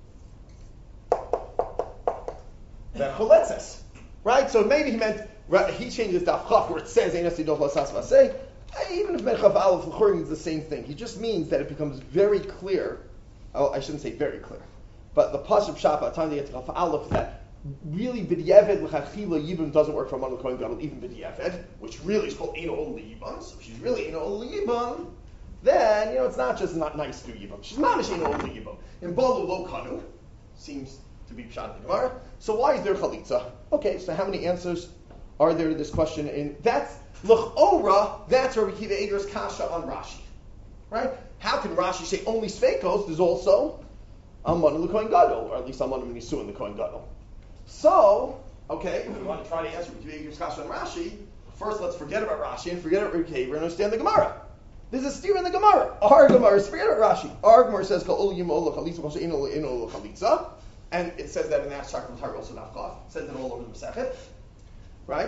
that Choletzes. Right? So maybe he meant, he changed his daf chaf where it says, Ein Asi Dovelosasvi, I say. Even if Menchav Aleph L'chor means the same thing, he just means that it becomes very clear, I shouldn't say very clear, but the Pashup Shapa, at the time they get to Chav Aleph, that really, b'diavad l'chachila yibam doesn't work for Amon Kohen Gadol, even b'diavad, which really is called Eino Ol Yibam. So if she's really Eino Ol Yibam, then it's not just not nice to do Yibam. She's mamish Eino Ol Yibam. In Balu Lo Kanu seems to be pshat in the Gemara. So why is there chalitza? Okay, so how many answers are there to this question? And that's l'chora. That's Rabbi Akiva Eiger's kasha on Rashi, right? How can Rashi say only sveikos? There's also Amon in the Kohen Gadol, or at least Amon in Nisu in the Kohen Gadol. So, okay, if we want to try to answer Rabbi Akiva Eiger's kasha on Rashi, first let's forget about Rashi and forget about Rabbi Akiva and understand the Gemara. There's a steer in the Gemara. Our Gemara, forget it, Rashi. Our Gemara says, Kol Ol Yim Ol Chalitza, Kol She'en Ol Chalitza. And it says that in that Shakar L'Tar also Nafkaf. It says it all over the Masechet. Right?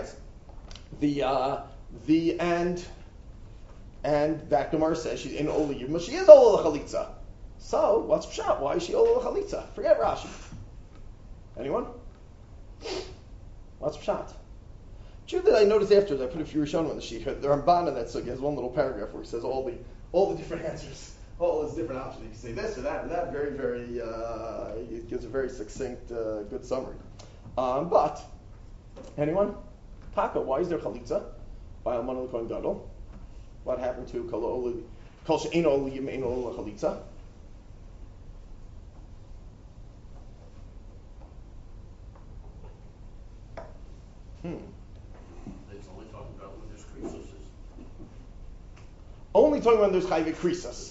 And that Gemara says she's in Ol Yim, but she is Ol Chalitza. So, what's Pshat? Why is she Ol Chalitza? Forget Rashi. Anyone? What's Pshat? Truth that I noticed afterwards, I put a few Rishonim on the sheet. The Ramban in that sugi has one little paragraph where he says all the different answers, all his different options. You can say this or that or that. Very, very. It gives a very succinct, good summary. But anyone? Taka, why is there chalitza by Alman al Kohen Gadol? What happened to Kol She'eino Ol Yim Eino Ol Chalitza? It's only talking about when there's krisos. Only talking when there's chayve krisas.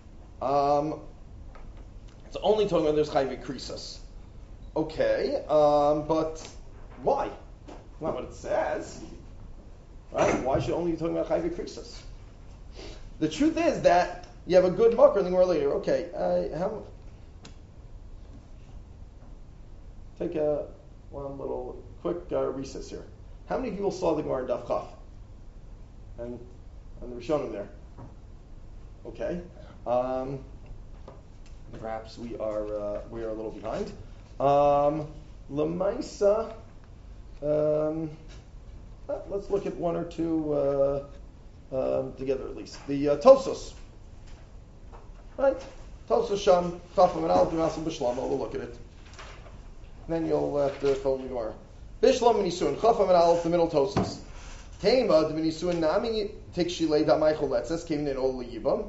It's only talking when there's chayve krisas. Okay, but why? Not what it says. Right? Why should only be talking about chayve krisas? The truth is that you have a good makar in the Gemara later. Okay, take one little quick recess here. How many people saw the Gemara in Daf Chaf? And the Rishonim there? Okay. Perhaps we are a little behind. Lamaisa. Let's look at one or two together at least. The Tosos. Right? Tosos Sham, Chafam and Aleph, Masim B'Shlama. We'll look at it. Then you'll have to follow the Gemara. Bishlam Minisuin, Chafam and Aleph, the middle Tosos. Tema, the Minisuin Nami, Tikshile Damaichol Letzes, came in Ol Yibam.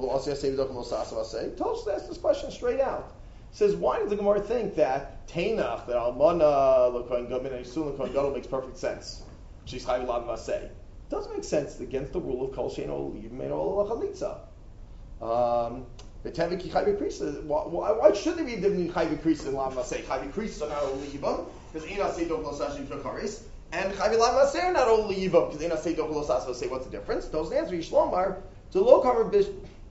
Tosos asked this question straight out. Says, why does the Gemara think that Tainach, that Almana, L'Kohen Gadol, and Yisuin L'Kohen Gadol makes perfect sense? She's Chayv Lav Masei. It doesn't make sense against the rule of Kol Shein Ol Yibam and Ol Chalitza. Why should there be a difference between Chayv Krisa and Lav Masei? Chayv Krisa are not Ol Yibam, because Eina Sei Dok L'Sashim Shakaris, and Chayv Lav Masei are not Ol Yibam, because Eina Sei Dok L'Sashim say what's the difference? Those answer Yishlomar to low cover bish.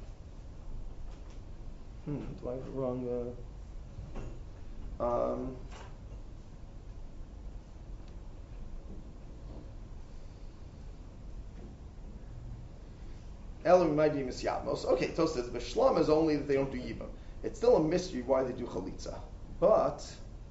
Do I have the wrong? Elam might be misyatmos. Okay, Tos says Bishlam is only that they don't do yibam. It's still a mystery why they do chalitza, but.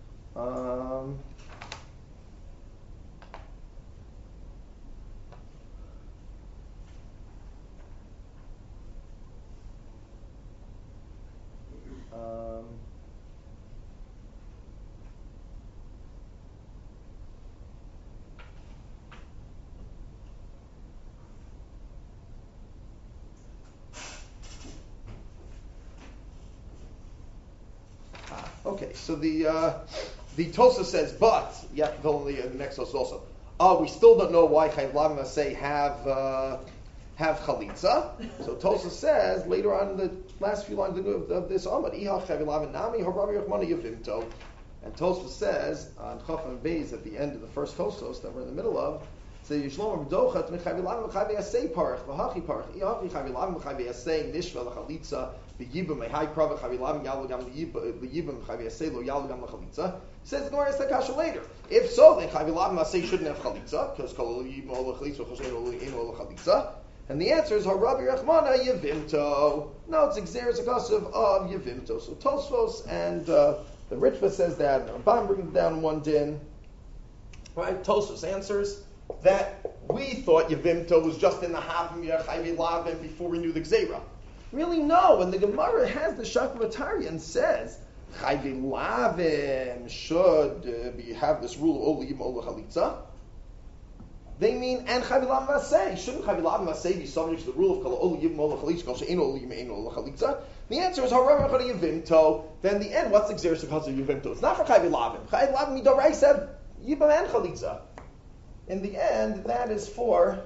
Okay, so the Tosa says, but you have to fill in the next Tosa also. We still don't know why Chayv Lav Masei have chalitza. So Tosa says later on in the last few lines of this Amud, Ihach Chayv Lav Nami Haravi Yachmana Yavimto, and Tosa says on Chaf and Beis at the end of the first Tosos that we're in the middle of. So Yishlom B'dochat Mechayv Lav Mechayv Yasei Parach V'Hachi Parach Ihach Chayv Lav Mechayv Yasei Nishva L'Chalitza. The Yibam a high krava chavilam yalugam the Yibam chaviasei lo yalugam lachalitza. Says the Gemara Kasha later. If so, then chavilam masei shouldn't have chalitza because kol yibam ol chalitza choshein ol chalitza. And the answer is harabi rachmana yevimto. No, it's exeris akasav of yevimto. So Tosfos and the Ritva says that. And Ramban brings down one din. Right? Tosfos answers that we thought yevimto was just in the half of chavilam before we knew the gzera. Really, no. When the Gemara has the Shakvatari and says Chayvei Lavim should have this rule of Ol Yibam Ol Chalitza, they mean and Chayvei Lavim Masei. Shouldn't Chayvei Lavim Masei be subject to the rule of Ol Yibam Ol Chalitza? Kol She'ein Ol Yibam Ein Ol Chalitza. The answer is Harav Echad Yivimto. Then the end, what's the Xeris of Yivimto? It's not for Chayvei Lavim. Chayvei Lavim Midorai said Yibam and Chalitza. In the end, that is for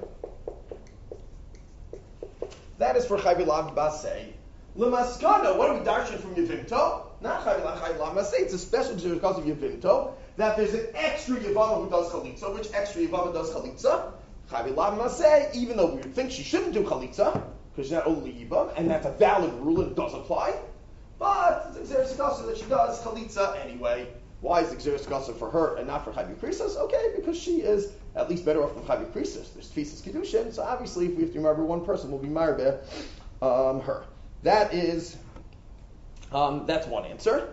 Chayvei Lav Basei. L'maskana, what are we darshan from Yevimto? Not Chayvei Lav Basei. It's a special because of Yevimto that there's an extra Yevama who does Chalitza. Which extra Yevama does Chalitza? Chayvei Lav Basei. Even though we would think she shouldn't do Chalitza, because she's not only Yibam, and that's a valid rule and it does apply. But it's Xeris Gasa that she does Chalitza anyway. Why is Xeris Gasa for her and not for Chavi Krisos? Okay, because she is at least better off than Chavi Krisos. There's Tfisas Kedushin, so obviously if we have to remember one person will be Marbe her. That is, that's one answer.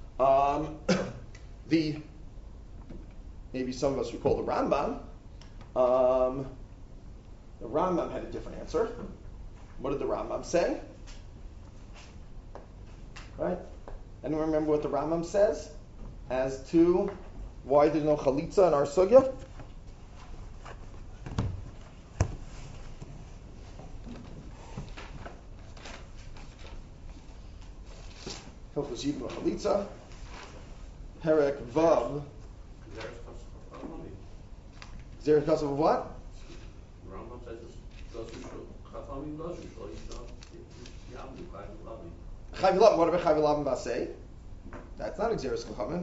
Maybe some of us recall the Rambam. The Rambam had a different answer. What did the Rambam say? Right? Anyone remember what the Rambam says as to why there's no chalitza in our sugya? Hilchos Yibam Chalitza, Perek Vav. Xeris Gasa of what? The Rambam says it's Chachami Lozu, so he's not Yamdu, Chayim Chayv Lavin. What about Chayv Lavin Vasei? That's not Xeris Chachamim.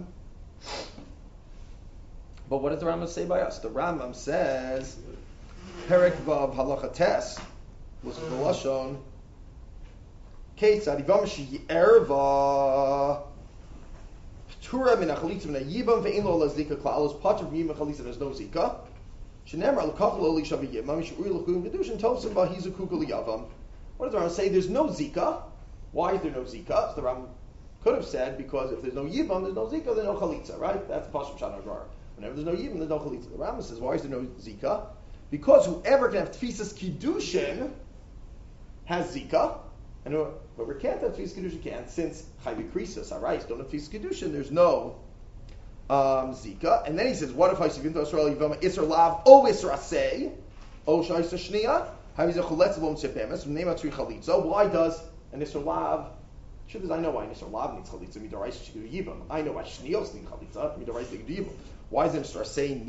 But what does the Rambam say by us? The Rambam says, Perek Vav Halacha Tes, was the Lashon, Ketzad Yivam She'erva P'tura Min HaChalitza Min HaYibam Ve'in Lo LaZika Klal. Is P'tur Min HaChalitza, there's no Zika. Shenemar L'Kach Lo L'Isha V'Yibam She'uri L'Chuyim Kedushin Tovsim Ba'Hizu Kuka L'Yavam. What does the Rambam say? There's no Zika. Why is there no Zika? So the Rambam could have said, because if there's no Yibam, there's no Zika, there's no Chalitza, right? That's Pashut Shana Agar. Whenever there's no Yibam, there's no Chalitza. The Rambam says, why is there no Zika? Because whoever can have Tfisas Kiddushin has Zika, and whoever can't have Tfisas Kiddushin can't. Since Chayvi Krisos, Arais, don't have Tfisas Kiddushin, there's no Zika. And then he says, what if I see Vinto Yisrael Yivama Isser Lav, O Isser Aseh, O Shaisa Shnia, Haviz Chuletz Lom Sepemes, Nema Tri Chalitza. Why does an Isser Lav? Truth is, I know why an Isser Lav needs Chalitza, Midorais should do Yivam. I know why Shnios need Chalitza, Midorais they do Yivam. Why does an Isser Aseh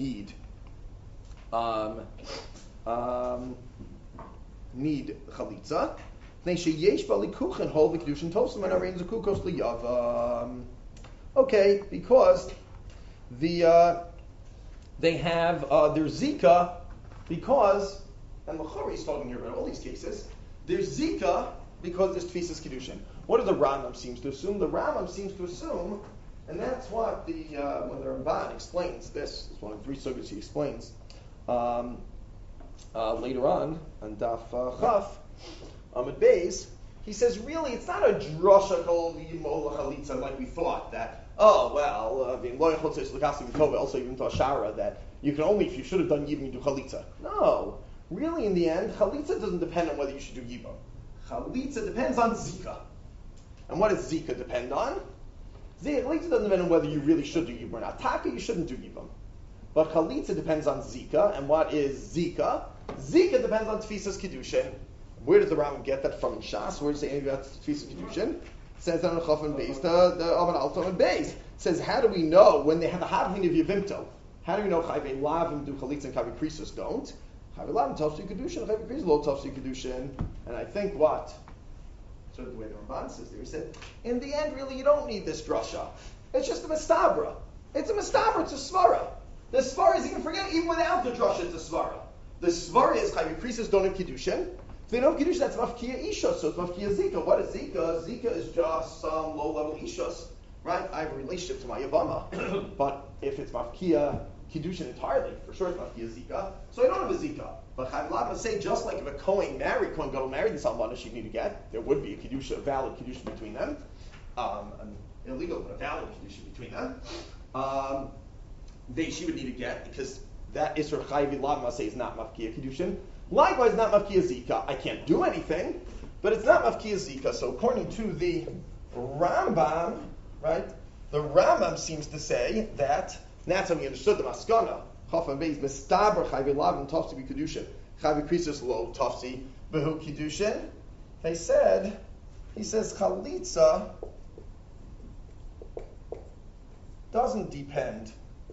need Chalitza? Okay, because they have their Zika, because, and L'chori is talking here about all these cases, there's Zika because there's Tfisas Kiddushin. What does the Rambam seems to assume? The Rambam seems to assume, and that's what when the Ramban explains this, it's one of the three sugyas he explains later on Daf Chaf, Amud Beis, he says, really, it's not a drasha kol yimola chalitza like we thought, that, oh, well, also even to Ashara, that you can only, if you should have done Yibam, you do chalitza. No. Really, in the end, chalitza doesn't depend on whether you should do Yibam. Chalitza depends on Zika. And what does Zika depend on? Chalitza doesn't depend on whether you really should do Yibam or not. Taka, you shouldn't do Yibam. But chalitza depends on Zika. And what is Zika? Zika depends on Tfisas Kiddushin. Where does the Rambam get that from in Shas? Where does it say anything about Tfisas Kiddushin? It says that on Chaf and Beis, the Avan Alto and Beis. It says, how do we know when they have the Havlin of Yevimto? How do we know Chayvei Lavim do Chalitza and Chavi Krisos don't? Chayvei Lavim Tavsi Kedushin, Chavi Krisos lo Tavsi Kedushin. And I think what? Sort of the way the Ramban says there, he said, in the end, really, you don't need this drasha. It's just a mistabra. It's a mistabra, it's a svara. The svara is, you can forget, even without the drasha, it's a svara. The svara is Chavi Krisos don't have Kedushin. If they don't have Kedushin, that's Mafkia Ishos, so it's Mafkia Zika. What is Zika? Zika is just some low-level Ishos, right? I have a relationship to my Yavama. But if it's Mafkia Kedushin entirely, for sure it's Mafkia Zika, so I don't have a Zika. But Chaim Lavin say, just like if a Kohen Gadol married the Salmana she'd need to get, there would be a Kedusha, a valid Kedusha between them. An illegal, but a valid Kedusha between them. She would need to get, because that Isser Chayvi Lavin say is not Mafkia Kedushin. Likewise, not Mafkia Zika. I can't do anything, but it's not Mafkia Zika. So according to the Rambam, right, the Rambam seems to say that, and that's how we understood the Maskana. Chafan Beis Mistaber Chayvi Lavin Tafsi Kedushin. Chayvi Krisos Lo Tafsi Behu Kedushin. He says Chalitza doesn't depend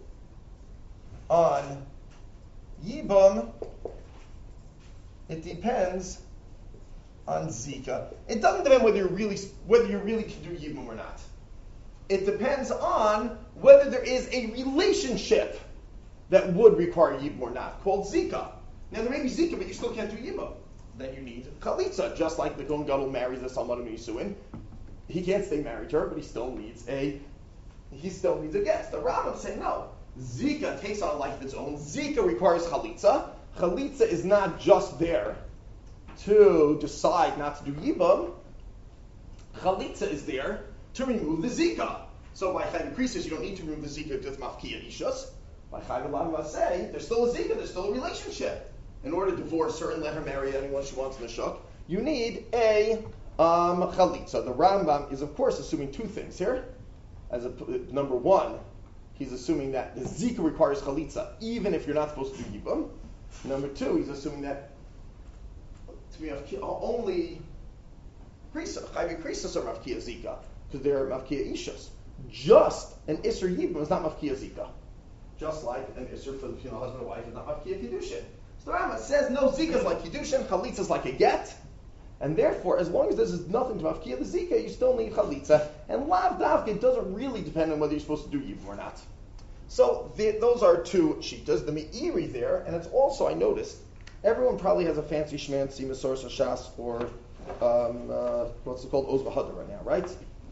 on Yibam. It depends on Zika. It doesn't depend whether you really can do Yibum or not. It depends on whether there is a relationship that would require Yibum or not, called Zika. Now there may be Zika, but you still can't do Yibum. then you need chalitza, just like the Kohen Gadol marries the Salmanim Yisuin. He can't stay married to her, but he still needs a guest. The Rambam say no. Zika takes on a life of its own. Zika requires chalitza. Chalitza is not just there to decide not to do yibam. Chalitza is there to remove the zika. So by Chayv Krisis, you don't need to remove the zika with mafkiya ishus. By Chayv Lamva say, there's still a zika, there's still a relationship. In order to divorce her and let her marry anyone she wants in the shuk, you need a chalitza. The Rambam is, of course, assuming two things here. Number one, he's assuming that the zika requires chalitza, even if you're not supposed to do yibam. Number two, he's assuming that to be only chayv krisas are mafkiya zika, because they're mafkiya ishas. Just an isser yibam is not mafkiya zika. Just like an isser for the husband and wife is not mafkiya kiddushin. So the Rambam says no, zika is like kiddushin, chalitza is like a get. And therefore, as long as there's nothing to mafkiya the zika, you still need chalitza. And lav davka doesn't really depend on whether you're supposed to do yibam or not. So those are two shitas. The me'iri there, and it's also, I noticed, everyone probably has a fancy shmancy Masoras Shas or what's it called, Oz V'Hadar right now, right?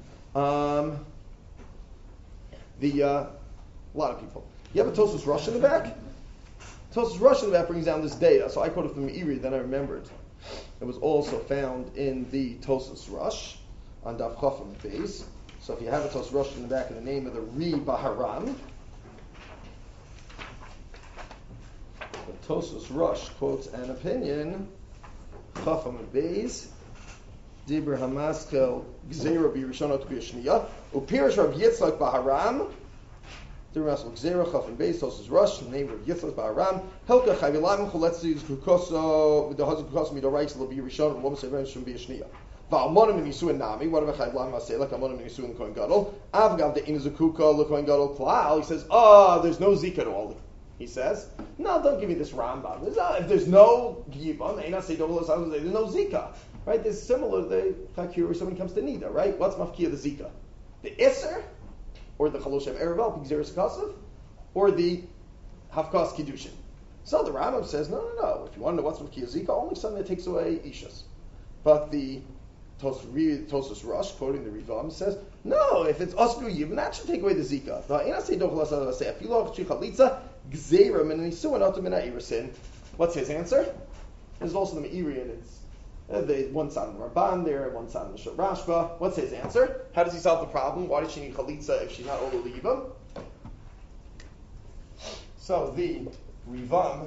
A lot of people. You have a Tosfos Rosh in the back? Tosfos Rosh in the back brings down this data, so I quoted from me'iri, then I remembered. It was also found in the Tosfos Rosh on Daf Chafam Beis. So if you have a Tosfos Rosh in the back in the name of the Ri Baharam, the Tosfos Rosh quotes an opinion, Chafam Beis, Dibur Hamaskel Gzeira B'Rishonot B'Yashniya, Upirish Rav Yitzchak Baharam, Dibur Hamaskel Gzeira Chafam Beis, Tosfos Rosh, the name of Yitzchak Baharam, Helka Chavilam Choletzi Kukoso with the husband Kukoso Midorais Lo B'Rishon and Woman Seven Shum B'Yashniya. Va'almonim in Yisuin Nami, whatever Chayvlam Masei, like Almonim in Yisuin Kohen Gadol, Avgav de Inazukuka L'Kohen Gadol Klal. He says, there's no zika at all. He says, no, don't give me this Rambam. If there's no Yibam, there's no zika. Right? There's similar to the Fakir where someone comes to Nida, right? What's Mafkiya the zika? The Isser, or the Chaloshev Erevel, Pigzeris Kasav, or the Hafkas Kiddushin. So the Rambam says, no. If you want to know what's Mafkiya zika, only something that takes away Ishas. But the Tosfos Rosh, quoting the Rivam, says, no, if it's Osku Yibam, that should take away the Zika. What's his answer? There's also the Me'iri, and it's one side of the Ramban there, one side of the Rashba. What's his answer? How does he solve the problem? Why does she need Chalitza if she's not Olu Yibam? So the Rivam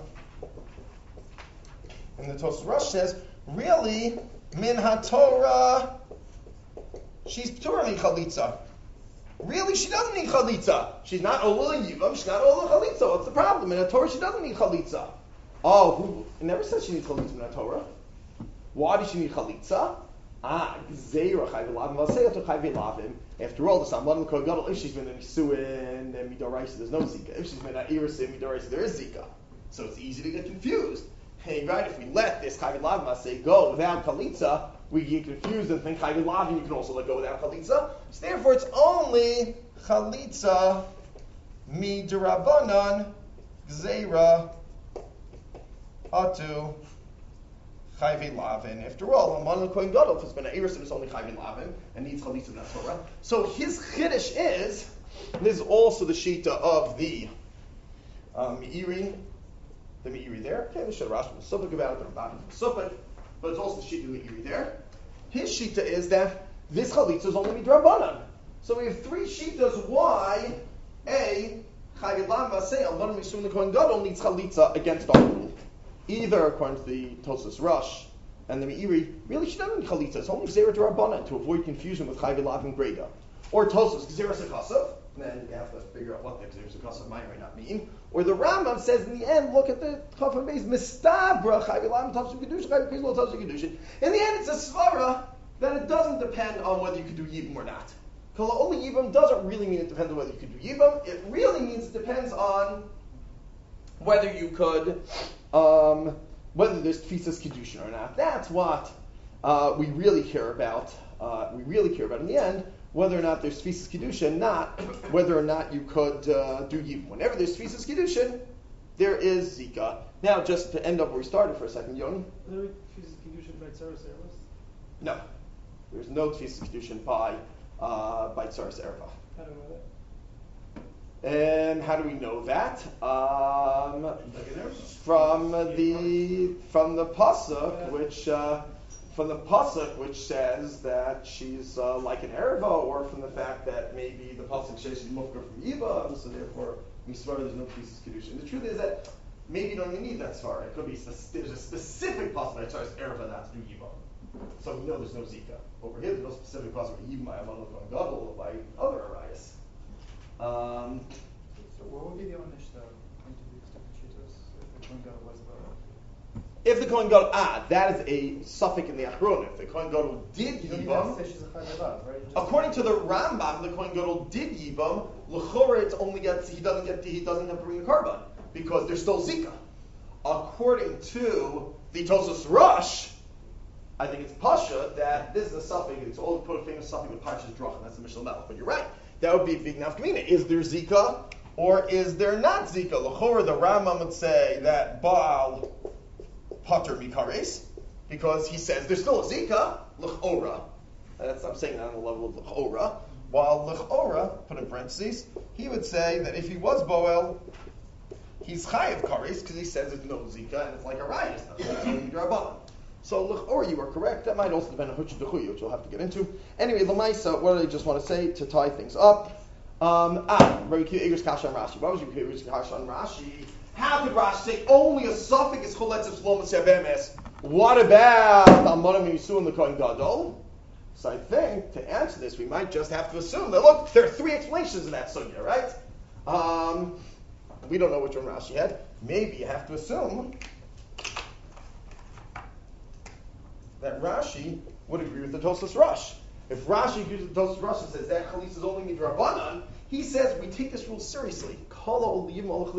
in the Tosfos Rosh says, really, Min HaTorah, she's purely chalitza. Really, she doesn't need chalitza. She's not Ola Yivam, she's not Ola chalitza. What's the problem? In HaTorah, she doesn't need chalitza. It never says she needs chalitza in HaTorah. Why does she need chalitza? Gzeira chayvilavim, vaseyah to chayvilavim. After all, the Samlan Kohen Gadol, if she's been in Nisuin and Midoraisa, there's no Zika. If she's been at Irisim, Midoraisa, there is Zika. So it's easy to get confused. Hey, right, if we let this Chayvit Lavim say go without Chalitza, we get confused and think Chayvit Lavim you can also let go without Chalitza. So therefore it's only Chalitza mi derabanan gzeira atu Chayvit Lavin. After all, Aman Kohen Gadol, if it's been an Erisim, it's only Chayvit Lavin and needs Chalitza in that Torah. So his Chiddush is, and this is also the Shita of the Me'iri, the Me'iri there. Okay, the Sharash was Supik about it, the Ramban was Supik, but it's also the Shita of the Me'iri there. His Shita is that this Chalitza is only Midrabanan. So we have three Shitas why A, Chayvit Lavin Vasei, Aman Mishum the Kohen Gadol needs Chalitza against our rule. Either according to the Tosfos Rosh and the Me'iri, really she doesn't need Chalitza, it's only Gzeira D'Rabbanan to avoid confusion with Chayvit Lavin Greda. Or Tosfos, Gzeira Sekasav, then you have to figure out what the Gzeira Sekasav might or might not mean. Or the Rambam says in the end, look at the Chafam Beis, Mistabra, Chayvit Lavin Tavshim Kedushin, Chayvit Kizlo Tavshim Kedushin. In the end, it's a svara that it doesn't depend on whether you could do Yibam or not. Kala only Yibam doesn't really mean it depends on whether you could do Yibam, it really means it depends on whether you could, whether there's Tfisas Kedushin or not. That's what we really care about. In the end, whether or not there's Tfisas Kedushin, not whether or not you could do Yibam. Whenever there's Tfisas Kedushin, there is Zika. Now, just to end up where we started for a second, Yoni? No. There's no Tfisas Kedushin by Tsaras Erva. And how do we know that? From the pasuk, which says that she's like an erva, or from the fact that maybe the pasuk says she's mufka from Yivam, so therefore misvara there's no Tfisas Kedushin. The truth is that maybe you don't even need that svara. It could be there's a specific pasuk that says erva not to do Yivam, so we know there's no Zika. Over here, there's no specific pasuk for Yivam by Amalek on Gadol or by other Arias. So what would be the Onish though, according to these different shitas, if the Kohen Gadol was Boel? If the Kohen Gadol, that is a suffix in the Achron. If the Kohen Gadol did Yibam, according to the Rambam, the Kohen Gadol did Yibam. L'chora, it's only he doesn't have to bring the carbon because there's still Zika. According to the Tosas Rosh, I think it's Pasha that this is a suffix. It's all put a famous suffix with Parshas Drach, and that's the Mishnah Melech. But you're right. That would be a big nafkamina. Is there Zika or is there not Zika? L'chora, the Rambam would say that Baal Pater Mikares, because he says there's still a Zika, L'chora. I'm saying that on the level of L'chora. While L'chora, put in parentheses, he would say that if he was Boel, he's Chayav Kares, because he says there's no Zika, and it's like a riot. It's only Drabanan. So L'chora, you are correct. That might also depend on Huch Dechuy, which we'll have to get into. Anyway, L'maisa, what do I just want to say to tie things up? Rabbi Kiva Eger's Kasha on Rashi. What was Rabbi Kiva Eger's Kasha on Rashi? How could Rashi say only a suffix is choletz of shlomas yabemes? What about Almanim Yisur and the Kohen Gadol? So I think to answer this, we might just have to assume that look, there are three explanations of that sugya, right? We don't know which one Rashi had. Maybe you have to assume that Rashi would agree with the Tosas Rosh. If Rashi agrees with the Tosas Rosh and says that chalitza is only midrabanan, he says we take this rule seriously. We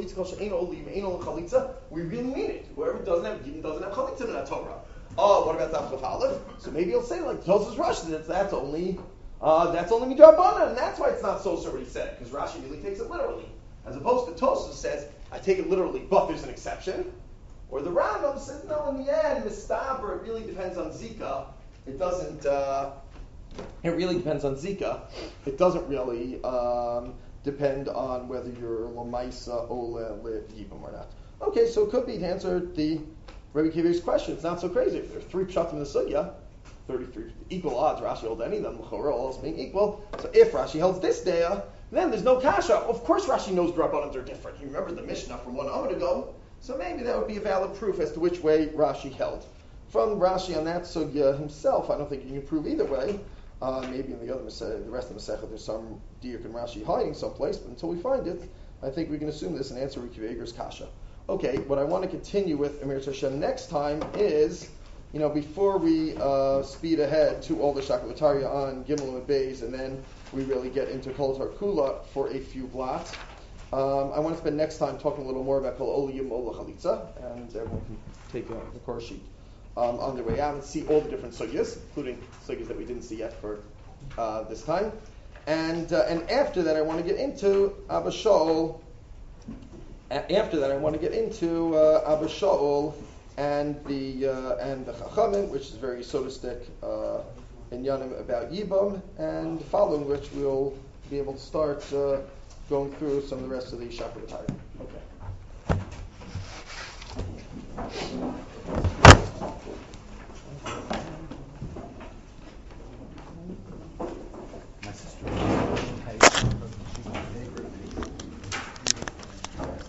really mean it. Whoever doesn't have chalitza in that Torah. Oh, what about Tavchaf Aleph? So maybe he'll say like Tosas Rosh that that's only midrabanan, and that's why it's not so what he said, because Rashi really takes it literally, as opposed to Tosas says I take it literally, but there's an exception. Or the Rambam says no. In the end, mistaber, it really depends on Zika. It doesn't. It really depends on Zika. It doesn't really depend on whether you're Lamaisa, Ole, Yibam or not. Okay, so it could be to answer the Rabbi Kiva's question. It's not so crazy. If there are three pshatim in the sugya, 33 equal odds, Rashi holds any of them, l'chora, all else being equal. So if Rashi holds this daya, then there's no kasha. Of course Rashi knows Drabanans are different. He remembers the Mishnah from 1 hour ago, so maybe that would be a valid proof as to which way Rashi held. From Rashi on that sugya himself, I don't think you can prove either way. Maybe in the rest of the Masechah there's some diuk and Rashi hiding someplace, but until we find it, I think we can assume this and answer Rabbi Kiva kasha. Okay, what I want to continue with Emir Hashem next time is, before we speed ahead to all the Shakavatariya on Gimel and Beis, and then we really get into Kol Kula for a few blots. I want to spend next time talking a little more about Kol Oliyim Ola Chalitza, and everyone can take the course sheet on their way out and see all the different sugyas, including sugyas that we didn't see yet for this time. And after that, I want to get into Abba Shaul. After that, I want to get into Abba Shaul and the Chachamim, which is very sodistic in Yanim about Yibam, and following which we'll be able to start going through some of the rest of the Shakavatariya.